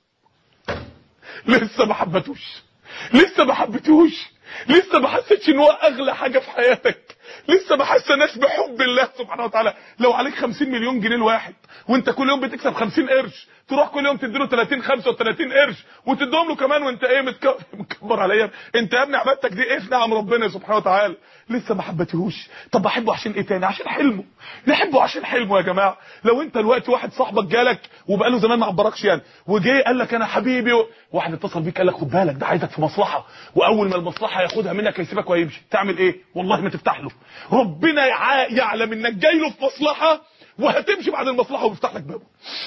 لسه ما حبتوش، لسه ما حبتوش، لسه ما حسيتش ان هو اغلى حاجه في حياتك، لسه ما حسناش بحب الله سبحانه وتعالى. لو عليك خمسين مليون جنيه الواحد وانت كل يوم بتكسب خمسين قرش، تروح كل يوم تديله تلاتين خمسة وتلاتين قرش وتديهم له كمان وانت ايه متكبر عليا، انت يا ابني عبادتك دي ايه في نعم ربنا سبحانه وتعالى؟ لسه ما حبتهوش. طب بحبه عشان ايه تاني؟ عشان حلمه، نحبه عشان حلمه يا جماعه. لو انت دلوقتي واحد صاحبك جالك وبقاله زمان ما عبركش يعني وجاي قال لك انا حبيبي، واحد اتصل بيك قال لك خد بالك ده عايزك في مصلحه، واول ما المصلحه ياخدها منك هيسيبك ويمشي، تعمل ايه؟ والله ما تفتح له، ربنا يعلم انك جاي له في مصلحه وهتمشي بعد المصلحه وبيفتح لك بابه.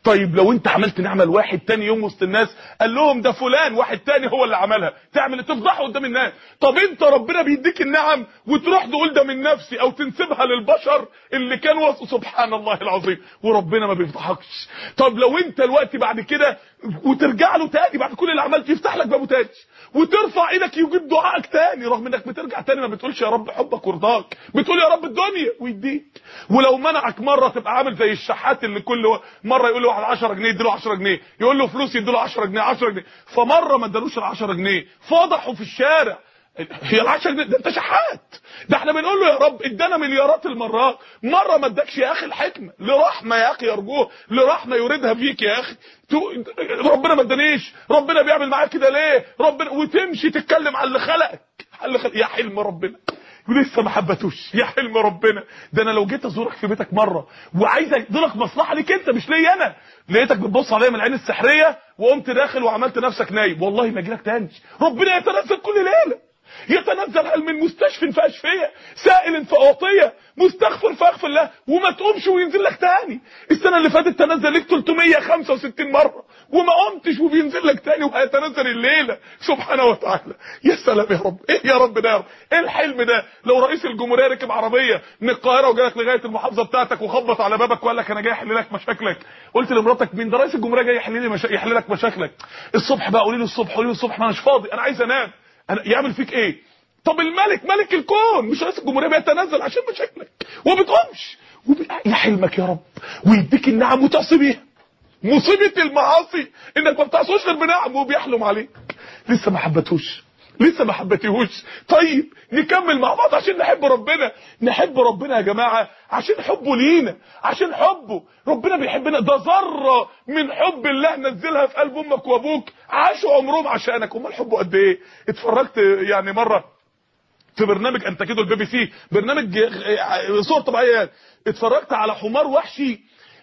طيب لو انت عملت نعمه لواحد تاني يوم وسط الناس قال لهم ده فلان واحد تاني هو اللي عملها، تعمل تفضحه قدام الناس. طب انت ربنا بيديك النعم وتروح تقول ده من نفسي او تنسبها للبشر اللي كانوا سبحان الله العظيم، وربنا ما بيفضحكش. طب لو انت الوقت بعد كده وترجع له تاني بعد كل اللي عملته يفتح لك بابه تاني وترفع ايدك يجيب دعائك تاني، رغم انك بترجع تاني ما بتقولش يا رب حبك ورضاك، بتقول يا رب الدنيا ويديك. ولو منعك مره تبقى عامل زي الشحات اللي كل مره يقول له واحد عشرة جنيه يديله عشرة جنيه، يقول له فلوس يديله عشرة جنيه عشرة جنيه، فمره ما ادالوش ال عشرة جنيه فضحوا في الشارع. هي ال عشرة جنيه ده انت شحات، ده احنا بنقول له يا رب ادانا مليارات المرات، مره ما ادكش يا اخي الحكمه لرحمه يا اخي يرجوه، لرحمه يريدها فيك يا اخي، ربنا ما ادانيش، ربنا بيعمل معاك كده ليه؟ ربنا وتمشي تتكلم على اللي خلقك، على اللي خلق. يا حلم ربنا ولسه ما حبتوش، يا حلم ربنا ده انا لو جيت ازورك في بيتك مره وعايز اديلك مصلحه ليك انت مش ليا انا، لقيتك بتبص عليا من العين السحريه وقمت داخل وعملت نفسك نايم، والله ما اجيلك تاني. ربنا يتنزل كل ليله، يتنزل هل من مستشفى في اشفيه، سائل في اعطيه، مستغفر فاغفر له، وما تقومش وينزل لك تاني. السنه اللي فاتت تنزل لك ثلاثمية وخمسة وستين مره وما قمتش وبينزل لك تاني وهيتنزل الليله سبحانه وتعالى. يا سلام يا رب، ايه يا رب ده يا رب، ايه الحلم ده؟ لو رئيس الجمهوريه ركب عربيه من القاهره وجالك لغايه المحافظه بتاعتك وخبط على بابك وقال لك انا جاي احل لك مشاكلك، قلت لمراتك مين ده؟ رئيس الجمهوريه جاي يحل لي مشا... يحل لك مشاكلك. الصبح بقى قولي له الصبح، قولي له الصبح ما اناش فاضي انا عايز انام، أنا يعمل فيك ايه؟ طب الملك ملك الكون مش رئيس الجمهوريه بيتنزل عشان مشاكلك وما بتقومش وب... يا حلمك يا رب ويديك النعم وتعصي بيها. مصيبه المعاصي انك ما بتعصوش غير بنعم وبيحلم عليك. لسه ما حبتوش، لسه ما حبتيهوش. طيب نكمل مع بعض عشان نحب ربنا، نحب ربنا يا جماعه عشان حبه لينا، عشان حبه ربنا بيحبنا. ده ذره من حب الله نزلها في قلب امك وابوك عاشوا عمرهم عشانك، امال حبه قد ايه؟ اتفرجت يعني مره في برنامج انت كده البي بي سي، برنامج صور طبيعيه، اتفرجت على حمار وحشي،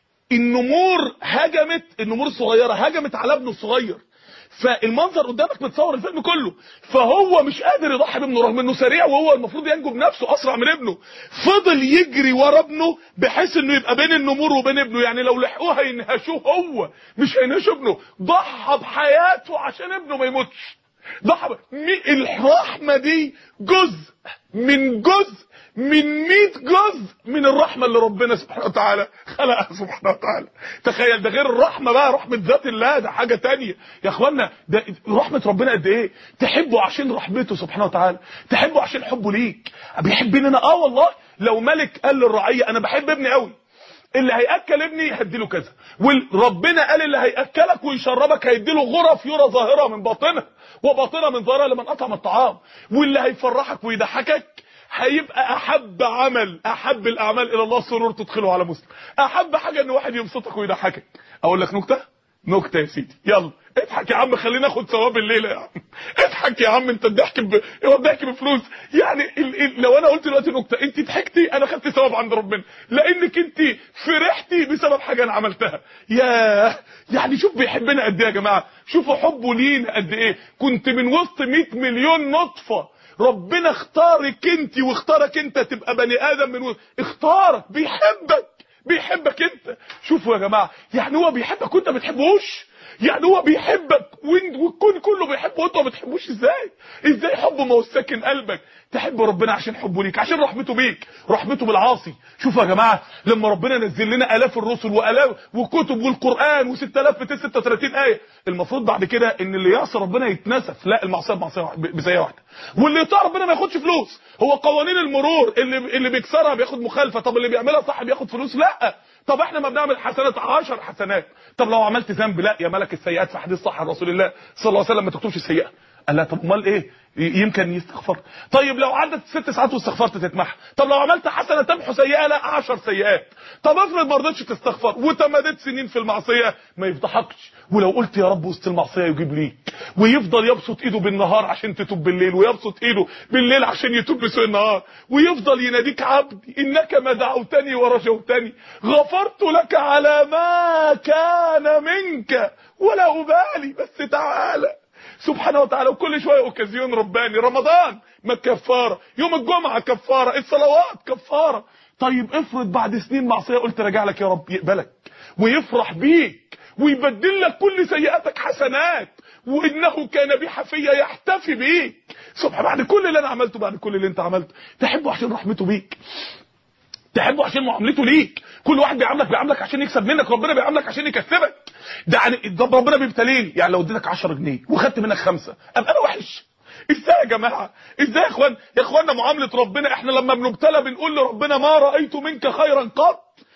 النمور هجمت، النمور الصغيره هجمت على ابنه الصغير، فالمنظر قدامك متصور الفيلم كله، فهو مش قادر يضحي بابنه رغم انه سريع وهو المفروض ينجو بنفسه اسرع من ابنه، فضل يجري ورا ابنه بحيث انه يبقى بين النمور وبين ابنه، يعني لو لحقوه هينهشوه هو مش هينهشوا ابنه، ضحى بحياته عشان ابنه ما يموتش. ضحى. الرحمه دي جزء من جزء من مئة جزء من الرحمه اللي ربنا سبحانه وتعالى خلقها سبحانه وتعالى. تخيل ده غير الرحمه بقى، رحمه ذات الله ده حاجه تانية يا اخوانا. ده رحمه ربنا قد ايه؟ تحبه عشان رحمته سبحانه وتعالى، تحبه عشان حبه ليك. بيحبني انا اه والله. لو ملك قال للرعيه انا بحب ابني قوي، اللي هياكل ابني هديله كذا، وربنا قال اللي هياكلك ويشربك هيديله غرف يرى ظاهره من باطنها وباطنه من ظاهره لمن اطعم الطعام، واللي هيفرحك ويضحكك هيبقى احب عمل، احب الاعمال الى الله سرور تدخله على مسلم، احب حاجه ان واحد يبسطك ويضحكك. اقول لك نكته نكته يا سيدي، يلا اضحك يا عم خلينا ناخد ثواب الليله يا عم. اضحك يا عم، انت الضحك ب... هو الضحك بفلوس يعني. ال... ال... لو انا قلت دلوقتي نكته انت ضحكتي انا خدت ثواب عند ربنا لانك انت فرحتي بسبب حاجه انا عملتها. يا يعني شوف بيحبنا قد ايه يا جماعه، شوفوا حبه لينا قد ايه. كنت من وسط مئة مليون نطفه ربنا اختارك انت واختارك انت تبقى بني ادم من و... اختارك، بيحبك بيحبك انت. شوفوا يا جماعه يعني هو بيحبك وانت ما بتحبوش، يعني هو بيحبك والكون كله بيحبه وانت ما بتحبوش. ازاي ازاي حبه ما هو ساكن قلبك؟ تحب ربنا عشان حبه ليك، عشان رحمته بيك، رحمته بالعاصي. شوفوا يا جماعه لما ربنا نزل لنا الاف الرسل والاف وكتب والقران وستة آلاف ومئتين وستة وثلاثين ايه، المفروض بعد كده ان اللي يعصي ربنا يتنسف. لا، المعصيه بمعصيه بزاويه واحده، واللي يطاع ربنا ما ياخدش فلوس. هو قوانين المرور اللي اللي بيكسرها بياخد مخالفه، طب اللي بيعملها صح بياخد فلوس؟ لا. طب احنا ما بنعمل حسنات عشر حسنات، طب لو عملت ذنب لا يا ملك السيئات في حديث صح عن رسول الله صلى الله عليه وسلم ما تكتبش السيئه. قال لا، طب امال ايه؟ يمكن يستغفر. طيب لو عدت ست ساعات واستغفرت تتمحى، طب لو عملت حسنه تمحو سيئه؟ لا، عشر سيئات. طب افرض ما رضيتش تستغفر وتمدت سنين في المعصيه، ما يفضحكش. ولو قلت يا رب وسط المعصيه يجيب ليك، ويفضل يبسط ايده بالنهار عشان تتوب بالليل، ويبسط ايده بالليل عشان يتوب بسوء النهار، ويفضل يناديك عبدي انك ما دعوتني ورجوتني غفرت لك على ما كان منك ولا ابالي، بس تعالى سبحانه وتعالى. وكل شويه اوكازيون رباني، رمضان ما كفاره، يوم الجمعه كفاره، الصلوات كفاره. طيب افرض بعد سنين معصيه قلت راجع لك يا رب، يقبلك ويفرح بيك ويبدل لك كل سيئاتك حسنات، وانه كان بي حفيا يحتفي بيك. سبحان، بعد كل اللي انا عملته، بعد كل اللي انت عملته، تحبه عشان رحمته بيك، تحبه عشان معاملته ليك. كل واحد بيعاملك بيعاملك عشان يكسب منك، ربنا بيعاملك عشان يكسبك. ده يعني ربنا بيبتليني، يعني لو اديتك عشرة جنيه وخدت منك خمسة ابقى انا وحش؟ ازاي يا جماعه؟ ازاي يا اخوان؟ يا اخوانا معامله ربنا، احنا لما بنبتلى بنقول لربنا ما رايت منك خيرا قط.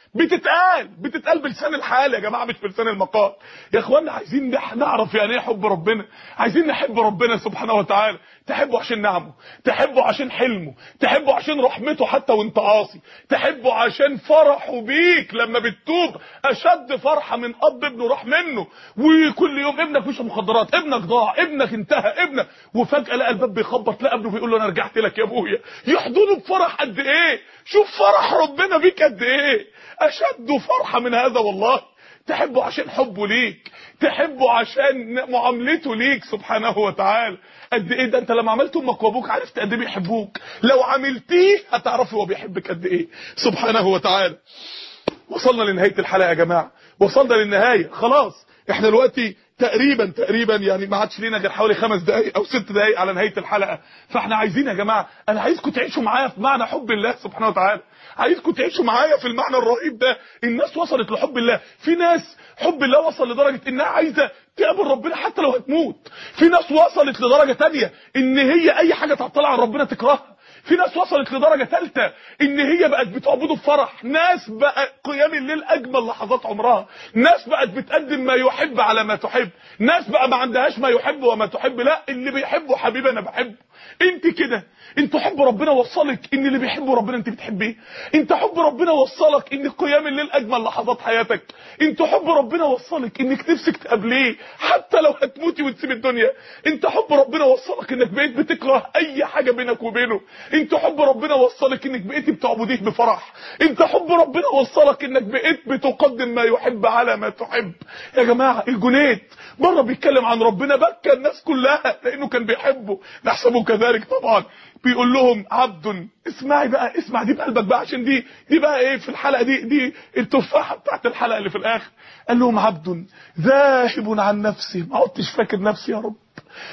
بتتقال بتتقال بلسان الحال يا جماعه، مش بلسان المقال. يا اخوانا عايزين نعرف يعني ايه حب ربنا، عايزين نحب ربنا سبحانه وتعالى. تحبه عشان نعمه، تحبه عشان حلمه، تحبه عشان رحمته حتى وانت عاصي، تحبه عشان فرحه بيك لما بتتوب اشد فرحه من اب ابنه راح منه. وكل يوم ابنك مش مخدرات، ابنك ضاع، ابنك انتهى، ابنك، وفجاه لقى الباب بيخبط، لقى ابنه بيقول له انا رجعت لك يا ابويا، يحضنه بفرح قد ايه. شوف فرح ربنا بيك قد ايه، اشد فرحه من هذا والله. تحبه عشان حبه ليك، تحبه عشان معاملته ليك سبحانه وتعالى. قد ايه ده انت لما عملت امك وابوك عرفت قد ايه بيحبوك، لو عملتيه هتعرفي هو بيحبك قد ايه سبحانه وتعالى. وصلنا لنهايه الحلقه يا جماعه، وصلنا للنهايه خلاص. احنا دلوقتي تقريبا تقريبا يعني ما عادش لينا غير حوالي خمس دقائق او ست دقائق على نهايه الحلقه. فاحنا عايزين يا جماعه، انا عايزكم تعيشوا معايا في معنى حب الله سبحانه وتعالى، عايزكم تعيشوا معايا في المعنى الرهيب ده. الناس وصلت لحب الله، في ناس حب الله وصل لدرجه انها عايزه تقابل ربنا حتى لو هتموت. في ناس وصلت لدرجه ثانيه ان هي اي حاجه تعطلها عن ربنا تكرهها. في ناس وصلت لدرجه ثالثه ان هي بقت بتعبده بفرح. ناس بقى قيام الليل اجمل لحظات عمرها. ناس بقت بتقدم ما يحب على ما تحب. ناس بقى ما عندهاش ما يحب وما تحب، لا اللي بيحبه حبيبي انا بحبه. انت كده، انت حب ربنا وصلك ان اللي بيحبه ربنا انت بتحبيه. انت حب ربنا وصلك ان قيام الليل اجمل لحظات حياتك. انت حب ربنا وصلك انك نفسك تقابليه حتى لو هتموتي وتسيب الدنيا. انت حب ربنا وصلك انك بقيت بتكره اي حاجه بينك وبينه. انت حب ربنا وصلك انك بقيت بتعبديه بفرح. انت حب ربنا وصلك انك بقيت بتقدم ما يحب على ما تحب. يا جماعه الجنيد مره بيتكلم عن ربنا بكى الناس كلها لانه كان بيحبه، نحسبه كذلك طبعا. بيقول لهم عبد، اسمعي بقى، اسمع دي بقلبك بقى، عشان دي دي بقى ايه في الحلقه دي، دي التفاحه بتاعت الحلقه اللي في الاخر. قال لهم عبد ذاهب عن نفسه، ما عدتش فاكر نفسي يا رب،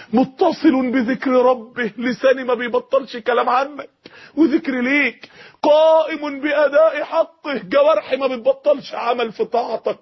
متصل بذكر ربه، لساني ما بيبطلش كلام عنك وذكر ليك، قائم بأداء حقه، جوارحي ما بتبطلش عمل في طاعتك،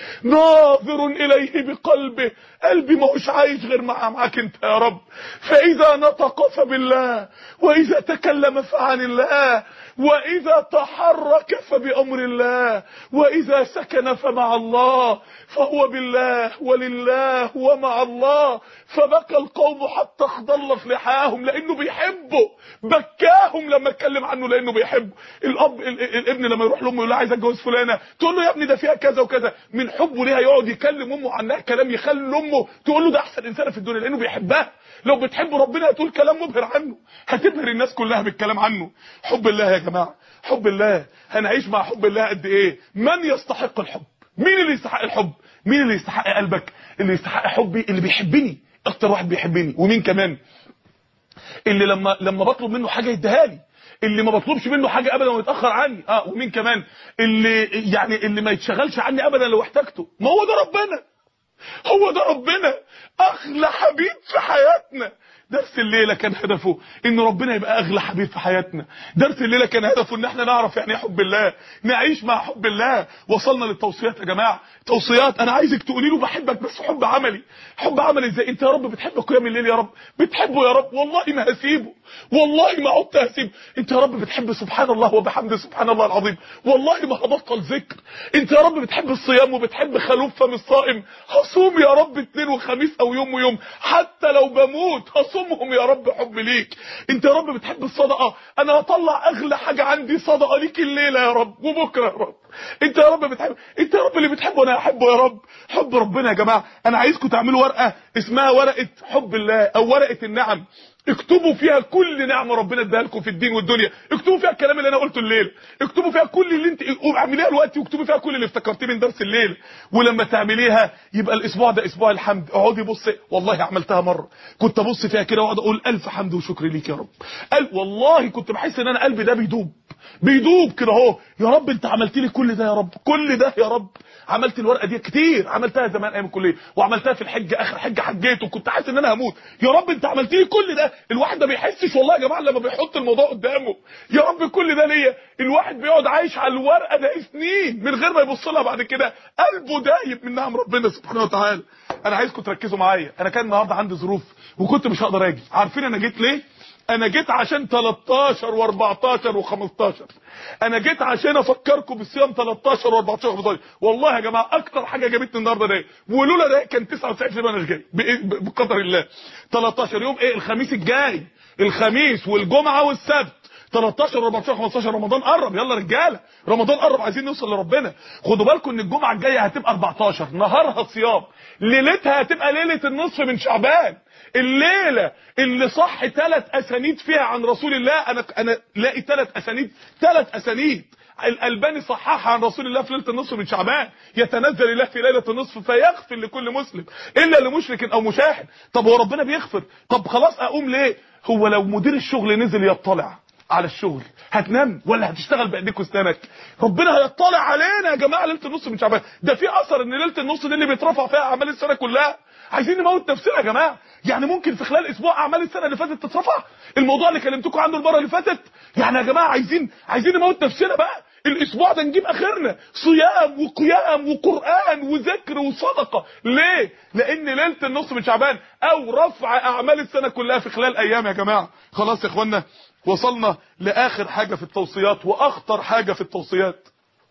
ناظر إليه بقلبه، قلبي ما هوش عايش غير مع معاك انت يا رب. فإذا نطق فبالله، وإذا تكلم فعن الله، وإذا تحرك فبأمر الله، وإذا سكن فمع الله، فهو بالله ولله ومع الله. فبكى القوم حتى اخضلت لحاهم لأنه بيحبه، بكاهم لما اتكلم عنه لأنه بيحبه. الأب الابن لما يروح لأمه يقول لها عايز اتجوز فلانة، تقول له يا ابني ده فيها كذا وكذا، من حبه ليها يقعد يكلم أمه عنها كلام يخلي أمه تقول له ده أحسن إنسانة في الدنيا لأنه بيحبها. لو بتحب ربنا هتقول كلام مبهر عنه، هتبهر الناس كلها بالكلام عنه. حب الله يا جماعة، حب الله. هنعيش مع حب الله قد ايه؟ من يستحق الحب؟ مين اللي يستحق الحب؟ مين اللي يستحق قلبك؟ اللي يستحق حبي اللي بيحبني اكتر واحد بيحبني. ومين كمان؟ اللي لما لما بطلب منه حاجه يديها لي، اللي ما بطلبش منه حاجه ابدا ويتاخر عني. اه ومين كمان؟ اللي يعني اللي ما يتشغلش عني ابدا لو احتاجته. ما هو ده ربنا، هو ده ربنا، اغلى حبيب في حياتنا. درس الليله كان هدفه ان ربنا يبقى اغلى حبيب في حياتنا. درس الليله كان هدفه ان احنا نعرف يعني ايه حب الله، نعيش مع حب الله. وصلنا للتوصيات يا جماعه، توصيات. انا عايزك تقولي له بحبك بس حب عملي. حب عملي ازاي؟ انت يا رب بتحب قيام الليل يا رب، بتحبه يا رب، والله ما هسيبه، والله ما عدت هسيبه. انت يا رب بتحب سبحان الله وبحمده سبحان الله العظيم، والله ما هبطل ذكر. انت يا رب بتحب الصيام وبتحب خلوف فم الصائم، هصوم يا رب اثنين وخميس او يوم ويوم حتى لو بموت هصومهم يا رب حب ليك. انت يا رب بتحب الصدقه، انا هطلع اغلى حاجه عندي صدقه ليك الليله يا رب وبكره يا رب. انت يا رب بتحب، انت يا رب اللي بتحبه انا هحبه يا رب. حب ربنا يا جماعه. انا عايزكم تعملوا ورقه اسمها ورقه حب الله او ورقه النعم، اكتبوا فيها كل نعمه ربنا اداها لكم في الدين والدنيا، اكتبوا فيها الكلام اللي انا قلته الليل، اكتبوا فيها كل اللي انت اعمليها دلوقتي، واكتبوا فيها كل اللي افتكرتيه من درس الليل. ولما تعمليها يبقى الاسبوع ده اسبوع الحمد. اقعدي بصي، والله عملتها مره كنت ابص فيها كده واقعد اقول الف حمد وشكر ليك يا رب. قال والله كنت بحس ان انا قلبي ده بيدوب، بيدوب كده اهو. يا رب انت عملت لي كل ده، يا رب كل ده يا رب. عملت الورقه دي كتير، عملتها زمان ايام الكليه، وعملتها في الحج اخر حج حجيت وكنت حاسس ان انا هموت. يا رب انت عملت لي كل ده. الواحد ما بيحسش والله يا جماعه لما بيحط الموضوع قدامه. يا رب كل ده ليا. الواحد بيقعد عايش على الورقه ده سنين من غير ما يبص لها بعد كده، قلبه دايب من نعم ربنا سبحانه وتعالى. انا عايزكم تركزوا معايا. انا كان النهارده عندي ظروف وكنت مش هقدر اجي. عارفين انا جيت ليه؟ انا جيت عشان تلتاشر واربعتاشر وخمستاشر. انا جيت عشان افكركم بالصيام تلتاشر واربعتاشر وخمستاشر. والله يا جماعه اكتر حاجه جابتني النهارده ده، ولولا ده كان تسعة وتسعين في المية انا مش جاي بقدر الله. تلتاشر يوم ايه؟ الخميس الجاي، الخميس والجمعه والسبت. تلتاشر واربعتاشر وخمستاشر رمضان قرب. يلا رجاله، رمضان قرب، عايزين نوصل لربنا. خدوا بالكم ان الجمعه الجايه هتبقى اربعتاشر، نهارها صيام، ليلتها هتبقى ليله النصف من شعبان. الليله اللي صح ثلاث اسانيد فيها عن رسول الله. انا انا لاقي ثلاث اسانيد، ثلاث اسانيد الالباني صححها عن رسول الله في ليله النصف من شعبان. يتنزل الله في ليله النصف فيغفر لكل مسلم الا لمشرك او مشاحن. طب هو ربنا بيغفر؟ طب خلاص اقوم ليه؟ هو لو مدير الشغل نزل يطلع على الشغل هتنام ولا هتشتغل بايديك واسنانك؟ ربنا هيطلع علينا يا جماعه ليله النص من شعبان. ده في اثر ان ليله النص دي اللي بيترفع فيها اعمال السنه كلها. عايزين نموت نفسنا يا جماعه. يعني ممكن في خلال اسبوع اعمال السنه اللي فاتت تترفع. الموضوع اللي كلمتكم عنه المره اللي فاتت. يعني يا جماعه عايزين عايزين نموت نفسنا بقى. الاسبوع ده نجيب اخرنا صيام وقيام وقران وذكر وصدقه. ليه؟ لان ليله النص من شعبان او رفع اعمال السنه كلها في خلال ايام يا جماعه. خلاص يا اخوانا، وصلنا لاخر حاجه في التوصيات واخطر حاجه في التوصيات.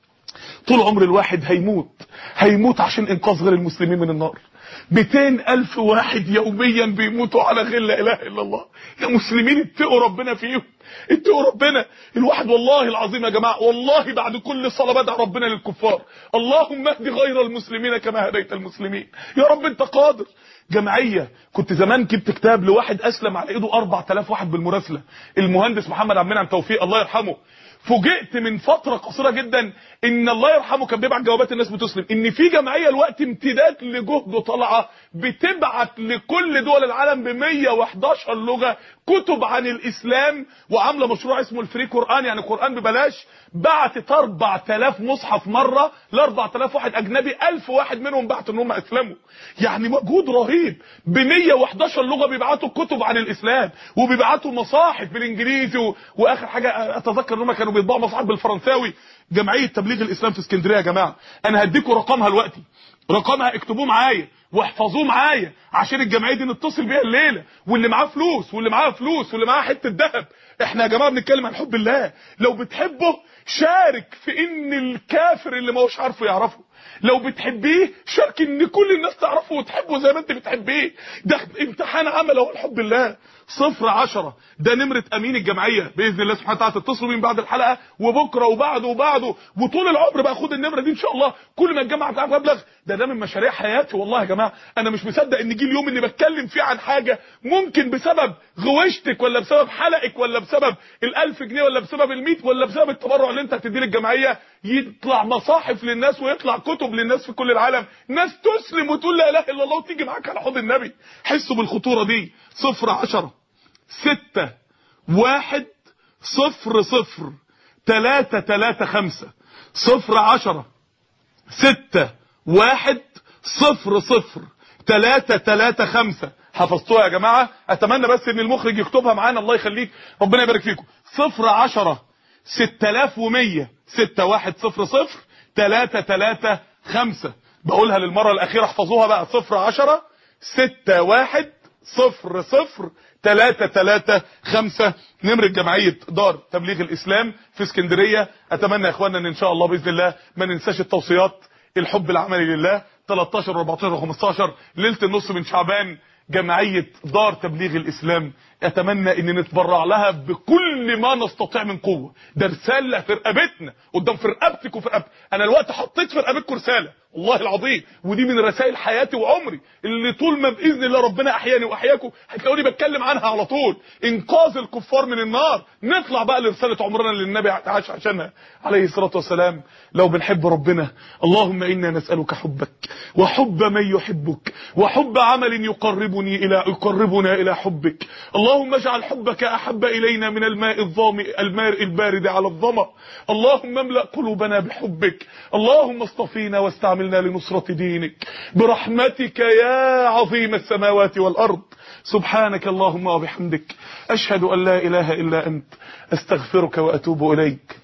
طول عمر الواحد هيموت هيموت عشان انقاذ غير المسلمين من النار. مئتين الف واحد يوميا بيموتوا على غير لا اله الا الله. يا مسلمين اتقوا ربنا فيهم، اتقوا ربنا. الواحد والله العظيم يا جماعه، والله بعد كل صلاه بدعي ربنا للكفار، اللهم اهد غير المسلمين كما هديت المسلمين. يا رب انت قادر. جمعيه كنت زمان جبت كتاب لواحد اسلم على ايده اربعة آلاف واحد بالمراسله، المهندس محمد عبد المنعم توفيق الله يرحمه. فوجئت من فتره قصيره جدا ان الله يرحمه كان بيبعت جوابات الناس بتسلم، ان في جمعيه الوقت امتداد لجهده طالعه بتبعت لكل دول العالم ب مية وحداشر لغه كتب عن الاسلام، وعامله مشروع اسمه الفري قران، يعني قران ببلاش. بعتت اربعة آلاف مصحف مره ل اربعة آلاف واحد اجنبي، الف واحد منهم بعتوا ان هم اسلموا. يعني مجهود رهيب. ب مية وحداشر لغه بيبعتوا كتب عن الاسلام، وبيبعتوا مصاحف بالانجليزي و... واخر حاجه اتذكر ان هم كانوا بيطبعوا مصاحف بالفرنساوي. جمعيه تبليغ الاسلام في اسكندريه يا جماعه، انا هديكم رقمها دلوقتي، رقمها اكتبوه معايا واحفظوه معايا عشان الجمعيه دي نتصل بيها الليله. واللي معاه فلوس واللي معاه فلوس واللي معاه حته ذهب، احنا يا جماعه بنتكلم عن حب الله. لو بتحبه شارك في ان الكافر اللي ما هوش عارفه يعرفه. لو بتحبيه شارك ان كل الناس تعرفه وتحبه زي ما انت بتحبيه. ده امتحان عمل اهو الحب الله. صفر عشرة ده نمرة امين الجمعية باذن الله سبحانه وتعالى. تتصلوا بيه بعد الحلقة وبكره وبعده وبعده وطول العمر بقى. خد النمرة دي ان شاء الله، كل ما الجامعة بتاعك مبلغ. ده ده من مشاريع حياتي والله يا جماعة. انا مش مصدق ان جه اليوم اللي بتكلم فيه عن حاجة ممكن بسبب غوشتك ولا بسبب حلقك ولا بسبب الالف جنيه ولا بسبب الميت ولا بسبب التبرع اللي انت هتديه للجمعية يطلع مصاحف للناس ويطلع كتب للناس في كل العالم، ناس تسلم وتقول لا اله الا الله وتيجي معاك على حوض النبي. حسوا بالخطورة دي. صفر عشرة ستة واحد صفر صفر تلاتة تلاتة خمسة. صفر عشرة ستة واحد صفر صفر تلاتة تلاتة خمسة. حفظتوها يا جماعة؟ اتمنى بس ان المخرج يكتبها معانا، الله يخليك، ربنا يبارك فيكم. صفر عشرة ستة آلاف ومية ستة واحد صفر صفر تلاتة تلاتة خمسة. بقولها للمرة الاخيرة، احفظوها بقى. صفر عشرة ستة واحد صفر صفر تلاتة تلاتة خمسة. نمرة جمعية دار تبليغ الاسلام في اسكندرية. اتمنى يا اخوانا ان ان شاء الله باذن الله ما ننساش التوصيات. الحب العملي لله تلتاشر واربعتاشر وخمستاشر ليلة النص من شعبان. جمعية دار تبليغ الاسلام اتمنى ان نتبرع لها بكل ما نستطيع من قوة. ده رسالة في رقبتنا قدام، في رقبتك وفي رقبتك. انا الوقت حطيت في رقبتكم رسالة والله العظيم، ودي من رسائل حياتي وعمري اللي طول ما باذن الله ربنا احياني واحياكم هتلاقوني بتكلم عنها على طول. انقاذ الكفار من النار. نطلع بقى لرساله عمرنا اللي النبي عاش عشانها عليه الصلاه والسلام. لو بنحب ربنا، اللهم انا نسالك حبك وحب من يحبك وحب عمل يقربني الى يقربنا الى حبك. اللهم اللهم اجعل حبك أحب إلينا من الماء الظامئ الماء البارد على الظمأ. اللهم املأ قلوبنا بحبك. اللهم اصطفينا واستعملنا لنصرة دينك برحمتك يا عظيم السماوات والأرض. سبحانك اللهم وبحمدك، أشهد أن لا إله إلا أنت، أستغفرك وأتوب إليك.